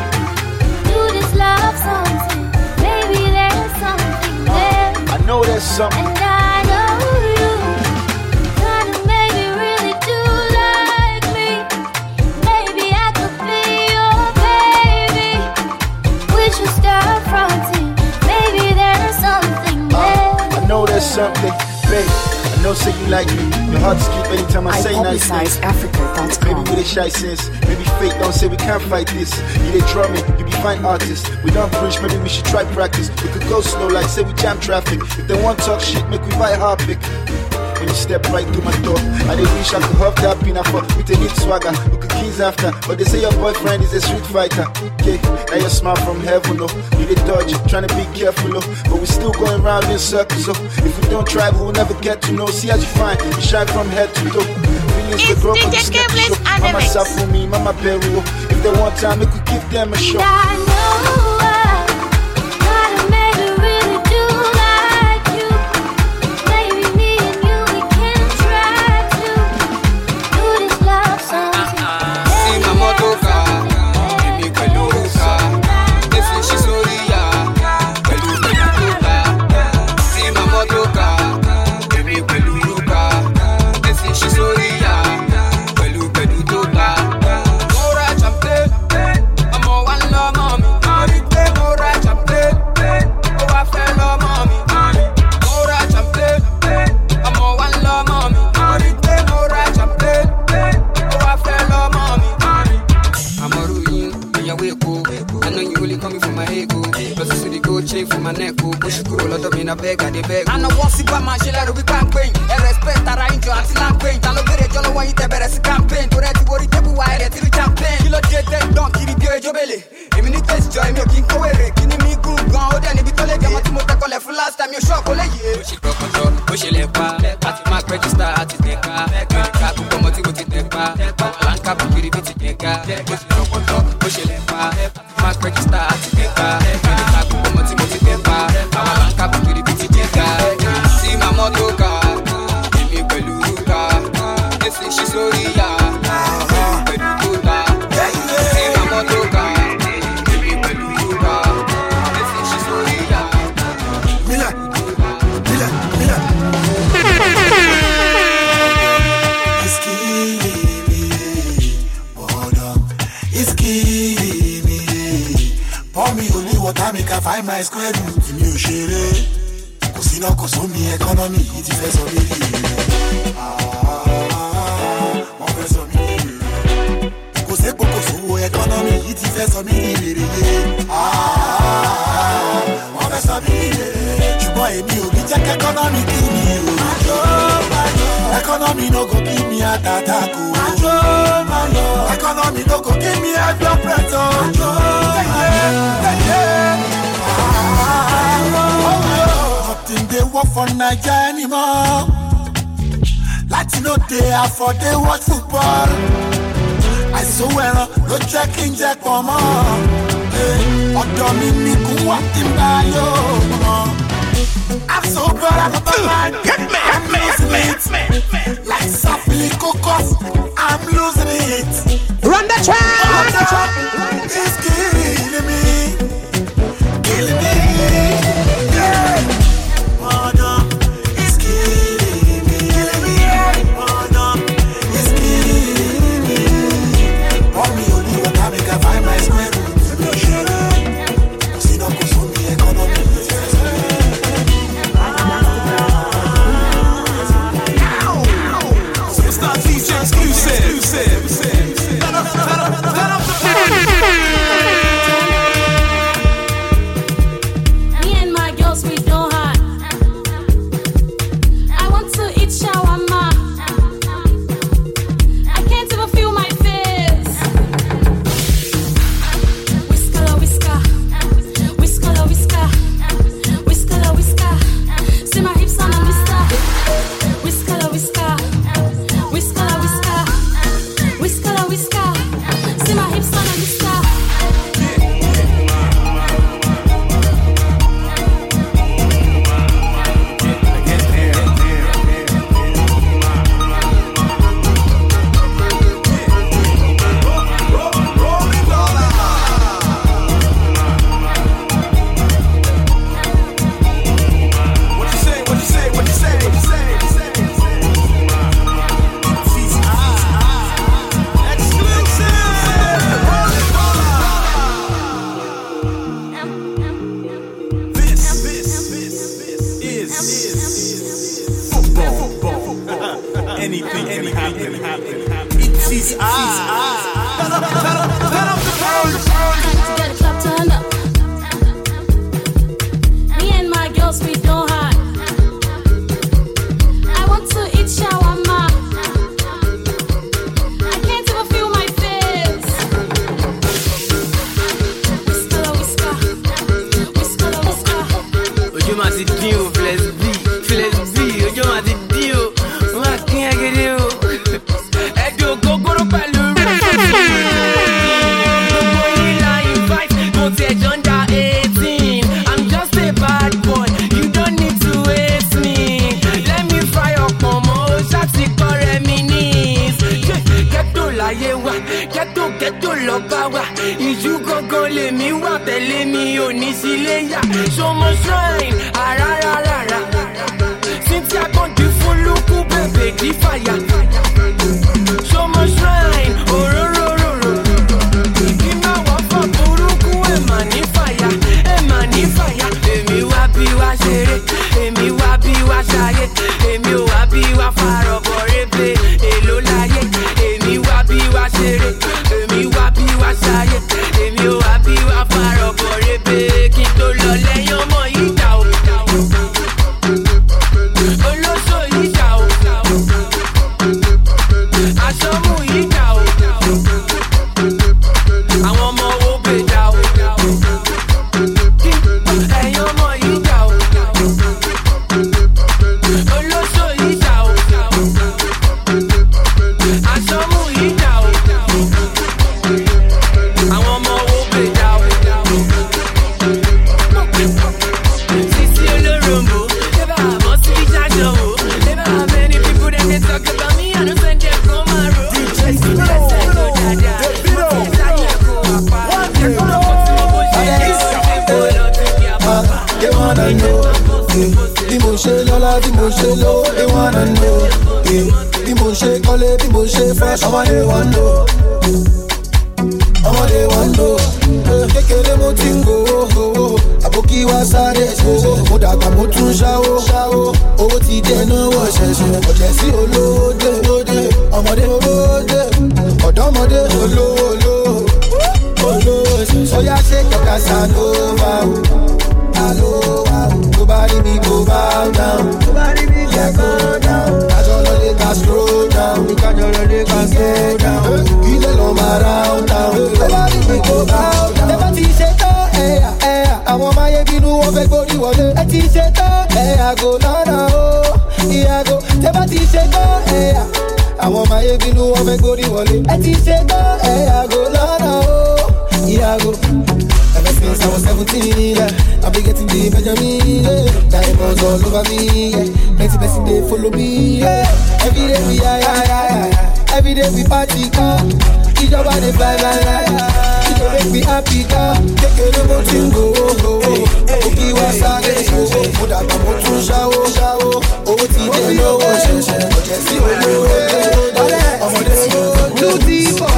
to do this love something. Maybe there's something there. I know there's something. And I know you kind of maybe really do like me. Maybe I could be your baby. We should start fronting. Maybe there's something there. I know there's something, babe. I know say you like me. Your heart skip anytime I, I say nice things. Maybe we the shy sense. Maybe fate don't say we can't fight this. You they drumming, you be fine artists. We don't preach, maybe we should try practice. We could go slow like say we jam traffic. If they want talk shit, make we buy hard pick. When you step right through my door, I they wish I could huff that peanut for with a neat swagger. We could keys after, but they say your boyfriend is a street fighter. Okay, now your smile from heaven, no. You they dodge, trying to be careful, no. But we still going round in circles, so if we don't try, we will never get to know. See as you find, you shine from head to toe. Feelings they grow, but you step to show. Mama sap for me, Mama Peru. If they want time, we could give them a shot. I know I kinda maybe really do like you. Maybe me and you, we can try to do this love something. See my motoka, give me pelusa. This is Shisoria, pelu peluka. See my motoka, give me peluka. This is Shisoria, pelu peluka. Mora champe, I'm a one love mommy. Mora champe, oh I fell love mommy. Mora champe, I'm a one love mommy. Mora champe, oh I fell love mommy. I'm a ruin, when you wake up. I know you only coming from my ego. Plus you see the gold chain for my neck. Push you cool, lot of me in a bag, I dey beg. I know what's it about my shit, we can't queen. I respect that I enjoy, I'm not queen. I know better, you know why you better as a campaign. To that, you worry, you why I till campaign. You look dead, don't kill the your belly. If you need to join me, you can go away. Can you me good, go out and if you told them what you want to call it for last time, you shock, all yeah. Push it, control, push it, left back. At the mark register, at the decker. When the car go come out, you go to the decker. Land cap, you get it, decker. Push it, control, push it, left back. At the mark register, at the decker. When the car go come out, you go to the decker. Land cap, you get it, decker. See my motoka, give me peluka. This is Shisoria, peluka. See my motoka, give me peluka. This is Shisoria. Mila, Mila, Mila. It's killing me, boredom. It's killing me. Pour me only water, make I find my square root. In your shade, cause you know, cause only economy, it's the first of it. Ah, mon first of it. Cause c'est beaucoup sur economy, it's the first of it. Ah, mon first of it. Tu bois et mieux, it's like economy, give me you. Economy no go give me a tatako. Economy no go give me a blood pressure. Nothing they work for Nigeria anymore. Latino they afford they watch football. I swear no checking jack for more. Odo mi ni ku wa timba yo. I'm so proud of my mind. Hit me, hit me, hit me, hit me. Like softly cocos, I'm losing it. Run the track, run the track. It's killing me, killing me. Yeah. Oh no, it's killing me, killing me. Oh no, it's killing me. Oh me only what I make anything can happen. It is I. Turn up, turn up, turn up the phone. Get a club turned up. Me and my girls, we don't hide. I want to eat shawarma. I can't even feel my face. Whisker, whisker, whisker, whisker. Ojo ma ti dín o, flex B, flex B. Ojo ma ti dín o, ma kí ẹ gidi o. Ẹ̀dùn gogoro pẹ̀lú rẹ̀. Gbogbo yìí la invite, mo ti ẹ̀jọ̀ under eighteen. I'm just a bad boy, you don't need to hate me. Let me fry up ọmọ, o ṣáàtì kọ́ reminisce. Ghetto láyé wa, ghetto ghetto lọ bá wa. Ìjú gangan lèmi wà, tẹ̀lé mi ò ní sílé yá. Ṣọmọ shrine, àràràràrà. Cynthia kan di fún lukú, bèbè di fàyà. Ṣọmọ shrine, òróróróró. Ìgbìmọ̀ wọ́n fọ́ burúkú, ẹ̀ mà ní fàyà, ẹ̀ mà ní fàyà. Èmi wá bí wá ṣeré, èmi wá bí wá ṣayé. Èmi ò wá bí wá farọ̀bọ̀ rébé, èló láyé. Èmi wá bí wá ṣeré, èmi wá bí wá ṣayé. Èmi ò wá bí wá farọ̀bọ̀ rébé, kí n tó lọ lẹ́yìn ọmọ yìí dà o. Olóṣò yìí dà o. Aṣọ́mú yìí dà o. Àwọn ọmọ owó gbé dà o. Ẹ̀yin ọmọ yìí dà o. Olóṣò yìí dà o. Aṣọ́mú yìí dà o. Àwọn ọmọ owó gbé dà o. Sisi olóròmbó, eba àbọ̀ sí ìjájọ́ o. Eba many people dem dey talk about me, I no send them go maro. Ẹsẹ̀ tó dáadáa, ìsáyé kó apá. Ẹ̀kọ́ ọkọ̀ tí mo bó ṣe é, ṣé kó lọ sí kí a bá bá. They wanna know, bí mo ṣe lọ́lá, bí mo ṣe lówó. They wanna know, bí mo ṣe kọ́lé, bí mo ṣe fresh. Ọmọ they want know, ọmọ they want know. Kékeré mo ti ń gbowó, àbókí wá sáré ṣoṣo. Mo dàgbà mo tún ṣáwó, owó ti dé náwó ṣẹ̀ṣẹ̀. Ọ̀jẹ̀ sí olówó dé, ọmọdé owó dé, ọ̀dọ́mọdé olówó olówó olówó ṣẹ̀ṣẹ̀. Ó yá ṣe kẹ̀kẹ́ sanova o. Nobody me go bow down. Nobody me yeah, go down. I don't know they can slow down. We can't know they can slow down. You don't know my round down. Nobody me go bow down. Never teach it all, eh, eh. I want my baby no one beg body water. I teach it all, eh, I go na na oh, yeah I go. Never teach it all, eh. I want my baby no one beg body water. I teach it all, eh, I go na na oh, yeah I go. Ever since I was seventeen, yeah, I be getting the Benjamin, yeah. Diamonds all over me, yeah. Plenty blessing they follow me, yeah. Every day we yeah, yeah, yeah, yeah. Every day we party, car. Each other they fly, fly, fly. It don't make me happy, car. Take a little thing, go, go, go. Okay, what's that? Go, go. Put up a motor, shower, shower. Oh, T J, no, oh, she, she. Oh, Jesse, oh, no, oh, oh, oh, oh, too deep, oh,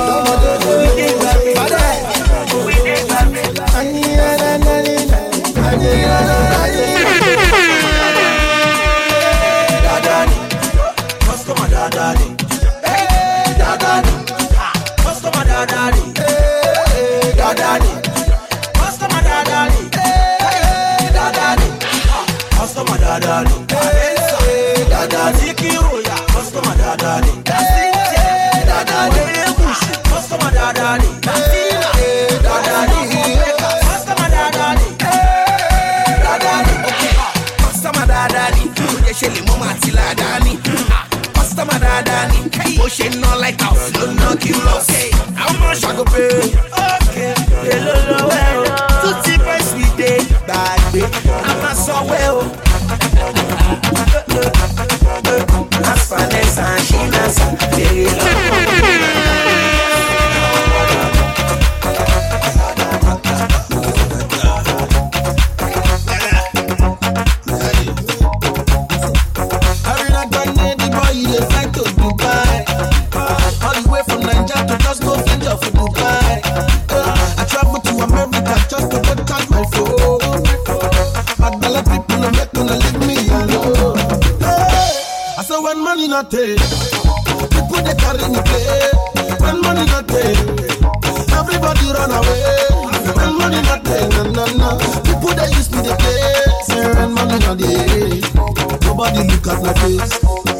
Dadani, customer dadani, hey, dadani, customer dadani, hey, dadani, customer dadani, hey, dadani, customer dadani, hey, dadani, Kiroya, customer dadani, hey, dadani, customer dadani, hey, dadani, customer dadani, hey, dadani, customer dadani, ṣe lè mọ́ máa ti ládàáni. Customer dáadáa ni, bó ṣe ná like house ló ná kí lọ sí. Àwọn ọmọ ṣàgọ́pẹ́, ókè, èlò lọ́wọ́ ẹ̀ o. Tutti price we dey gbàgbé, a máa sanwó ẹ̀ o. As finance and finance, èrè lọ́wọ́. When money money not take, people they carry me play. When money not take, everybody run away. When money not take, no no no. People they use me to play. Say when money not take, nobody look at my face.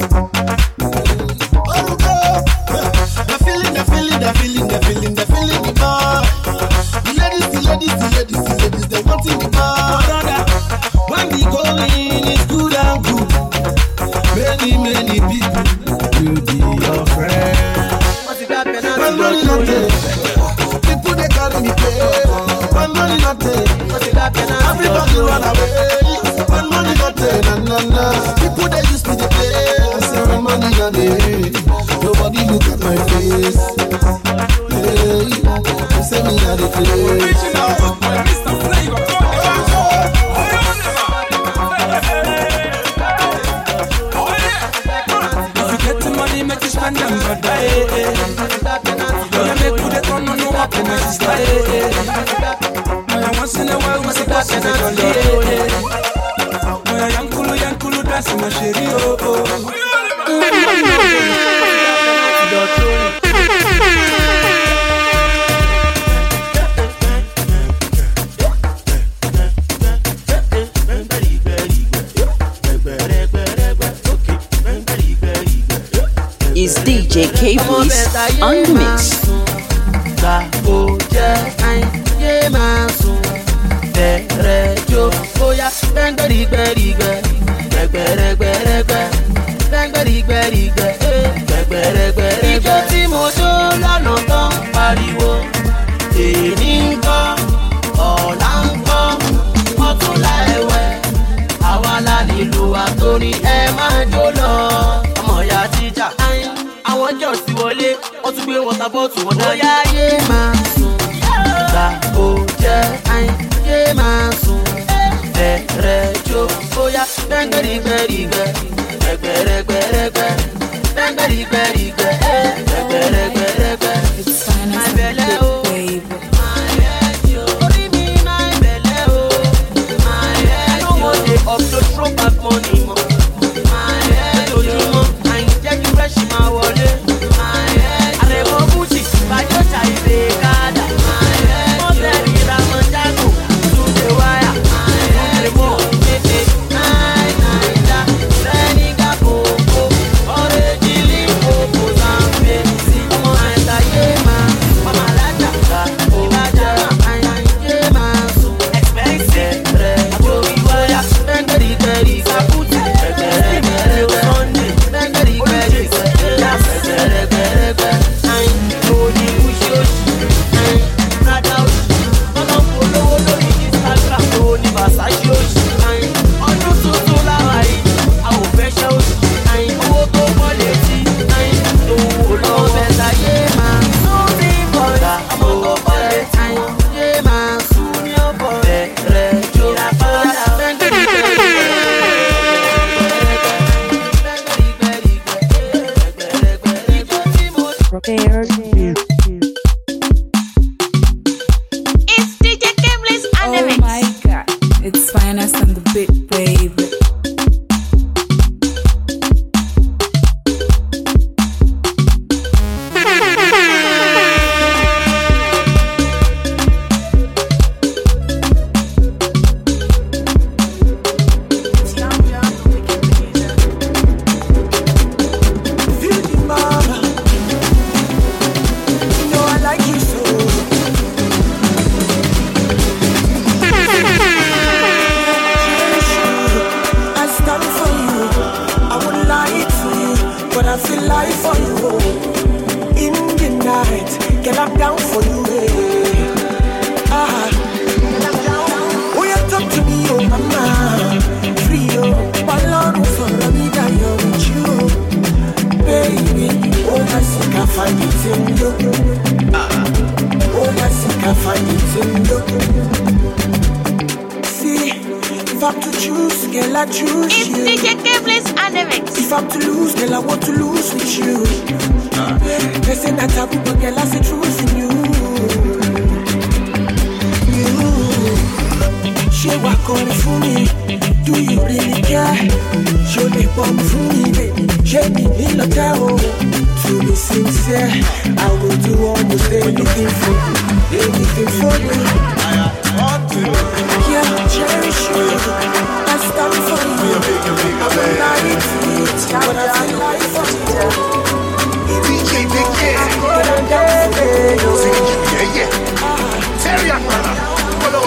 Oh God, the feeling, the feeling, the feeling, the feeling, the feeling the bar. The ladies, the ladies, the ladies, the ladies, they wanting the bar. When we go in, it's good and good. Many, many people will be your friend. When money not take, people they carry me play. When money not take, everybody run away. When money not take, na na na. People they use me to play. I say when money not take, nobody look at my face. Hey, you say me not the play. And them go die. You make good at on no happiness is once in a while we see that in a love. Young kulu, young kulu, that's in a sherry. Is D J K Bliss on the mix. Ìjọ tí mo jó lọ́nà tán pariwo, èmi ń kọ́, ọ̀la ń kọ́, ọ̀túnla ẹ̀wẹ̀, àwa la nílò àtòrí ẹ máa jó lọ. Ọmọ ìyá tíjà, àwọn jọ sí wọlé, wọ́n tún gbé wọ́tà bọ́ọ̀tù wọn dá. Bóyá yé máa sùn, gbà ó jẹ́ yé máa sùn, bẹ̀rẹ̀ jó, bóyá gbẹ̀ngbẹ̀rìgbẹ̀rìgbẹ̀, gbẹ̀gbẹ̀rẹ̀gbẹ̀rẹ̀gbẹ̀, gbẹ̀ngbẹ̀rìgbẹ̀rìgbẹ̀, gbẹ̀gbẹ̀rẹ̀gbẹ̀rẹ̀gbẹ̀. Àìbẹ̀lẹ̀ o, orí mi náà ìbẹ̀lẹ̀ o, I don't want to upload throw back money mọ́. Lójúmọ́, àyìnjẹ́ kí fresh máa wọlé. Àrẹ̀mọ Gucci, bàjọ́ ṣàìbè kádà. Wọ́n bẹ̀rẹ̀ ìràmọ̀jágò, túnde wáyà. Túnde mọ́, tètè, náì náìjà. Sẹ́nìgà kòkó, ọ̀rẹ́ ìjìlí kòkó Zambé. Ọmọ àìsàyé máa, ọmọ alájà. Ìbàjá, àyìnjẹ́ máa sùn. Expensive, rẹ̀ àjòyí wáyà. Bẹ́ńgẹ̀rìgẹ̀rì, sàkútì. Bẹ́ńgẹ̀rìgẹ̀rì, Sunday. Bẹ́ńgẹ̀rìgẹ̀rì, bẹ́ńgẹ̀rìgẹ̀rì. Àyìn, òní kúṣí òṣì. Àyìn, rádà òṣì. Ọ̀nà polówó lórí Instagram tó ní Versace òṣì. Àyìn, ọdún tuntun láwa yìí, a ò fẹ́ ṣẹ́ òṣì. Àyìn, owó tó pọ̀ létí. Àyìn, owó lọ́wọ́ bẹ́ẹ̀ yé máa sún ní bọ̀dà. Ọmọ tó pọ̀ létí. Àyìn, yé máa sún ní ọ̀bọ̀. Bẹ̀rẹ̀ jó padà. Prepared. It's D J K Bliss on the mix. Oh my god, it's finest on the beat, baby. It's D J K Bliss on the mix. If I'm to lose, girl, I want to lose with you. Uh. They say that taboo, but girl, I see truth in you. You, she walk on for me. Do you really care? Show me bomb for me, baby. She in the town. To be sincere, I will do almost anything for you, anything for you. Yeah, cherish you. I stand for you. I'm a night, but I feel like for you. D J Big Kid. Yeah, yeah. Terry Akmana.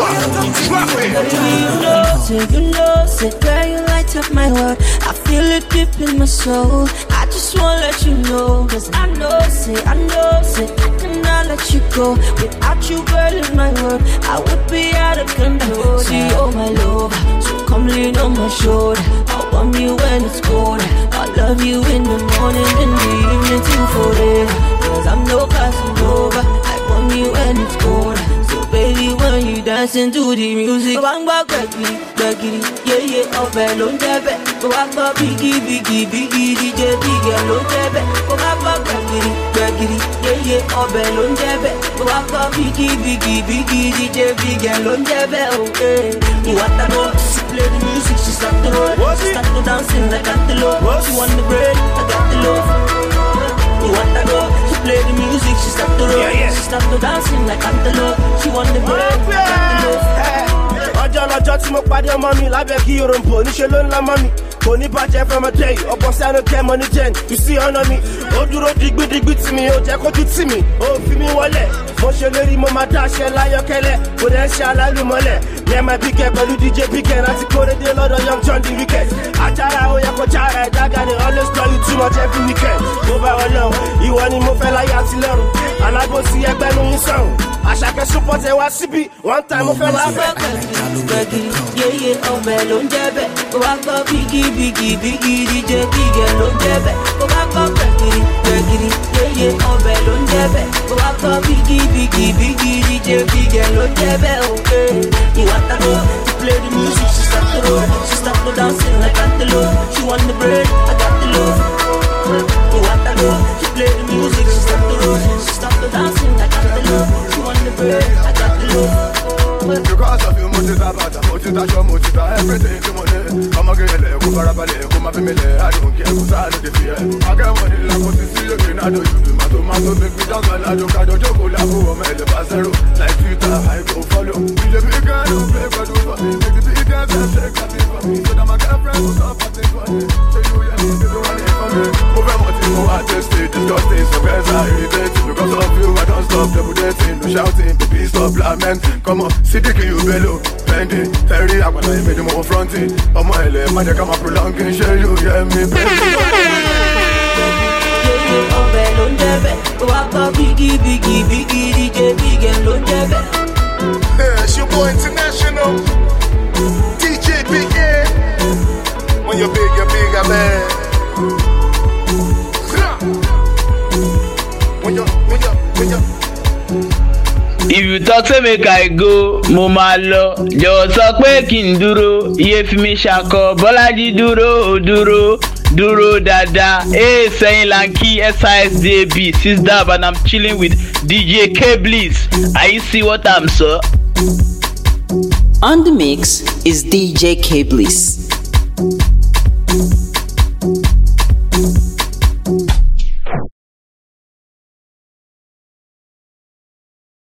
You know, say, you know, say, girl, you light up my world. I feel it deep in my soul. I just wanna let you know, cause I know, say, I know, say, I cannot let you go. Without you, girl, in my world, I would be out of control. See, oh my love, so come lean on my shoulder. I want you when it's cold. I love you in the morning, in the evening, too, forever. Cause I'm no Casanova. I want you when it's cold. Baby, when you dancing to the music, bang bang baggy, baggy, yeah yeah, oh bello debe, go back up biggie biggie biggie D J biggie lo debe, go back up baggy, baggy, yeah yeah, oh bello debe, go back up biggie biggie biggie D J biggie lo debe, okay. You want to go, she play the music, she start to roll, she start to dancing like antelope. She want the bread, I got the love. You want to go, she play the music, she start to roll, yeah, yeah. She start to dancing like antelope. She want the bread, I got the love. Ọjọ́ lọ́jọ́ tí mo pàdé ọmọ mi lábẹ́ kí yorùbá níṣẹ́ ló ń la mọ́ mi. Kò ní bàjẹ́ from a day, ọ̀pọ̀ sẹ́nu kẹ́ mọ́ ní ten. You see ọ̀nà mi, ó dúró digbidigbi tì mí, ó jẹ́ kójú tì mí, ó fi mí wọlé. Mo ṣe lérí mo máa dáṣẹ́ láyọ̀kẹ́lẹ́, kò dẹ̀ ń ṣe alálùmọ́lẹ̀. Yẹ máa bí kẹ́ pẹ̀lú D J Piken láti kórè dé lọ́dọ̀ Young John the Wicked. Àjàrà ó yẹ kó jára ẹ̀ dága ni always call you too much every weekend. Mo bá wọn lọ, ìwọ ni mo fẹ́ láyé àti lọ́rùn. Alágbòsí ẹgbẹ́ nu yín sọ̀rùn. Àṣàkẹ́ súpọ̀ tẹ wá síbí, one time mo fẹ́ láfẹ́. Yeah, yeah, oh, bello debe, go back up biggie biggie biggie D J biggie lo debe, go back up baggy, baggy, yeah yeah, oh bello debe, go back up biggie biggie biggie D J biggie lo debe, okay. You want to go, to play the music, she start to roll, she start to dancing like antelope. She want the bread, I got the love. You want to go, she play the music, she start to roll, she start to dancing like antelope. She want the bread, I got the love. Because of you, motita bata, motita show, motita everything to money. Come again, go barabale, go my family. I don't care who's out of the fear. I got money, like what you see again. I know you do my tomato, make me dance, I don't got a joke, I go on the pasero. Like Twitter, I go follow. You the big guy, don't play for you for me. Make the big guys and take nothing for me. So that my girlfriend will stop fighting for me. So you, yeah, you don't want it for me. Move on, what you want to stay disgusting. So guys are irritating. Because of you, I don't stop double dating. No shouting, baby, stop lament. Come on. Sidiki you bello, Fendi, Terry, I wanna make them all fronting. On my left, man, they come up prolonging, share you, yeah, me, baby. Yeah, oh, bello debe, go up up biggie biggie biggie D J biggie lo debe. Yeah, it's your boy International, D J Big Yeah. When you're big, you're bigger, man. When you're, when you're, when you're. If you talk say make I go, mo máa lọ. Jọ̀wọ́ sọ pé kí n dúró, iye fi mi ṣakọ. Bọ́lájí dúró, dúró, dúró dáadáa. Hey, sẹ́yìn Lanky, S I S D A B, Sis Dab, and I'm chilling with D J K Bliss. Are you see what I'm saying? On the mix is D J K Bliss.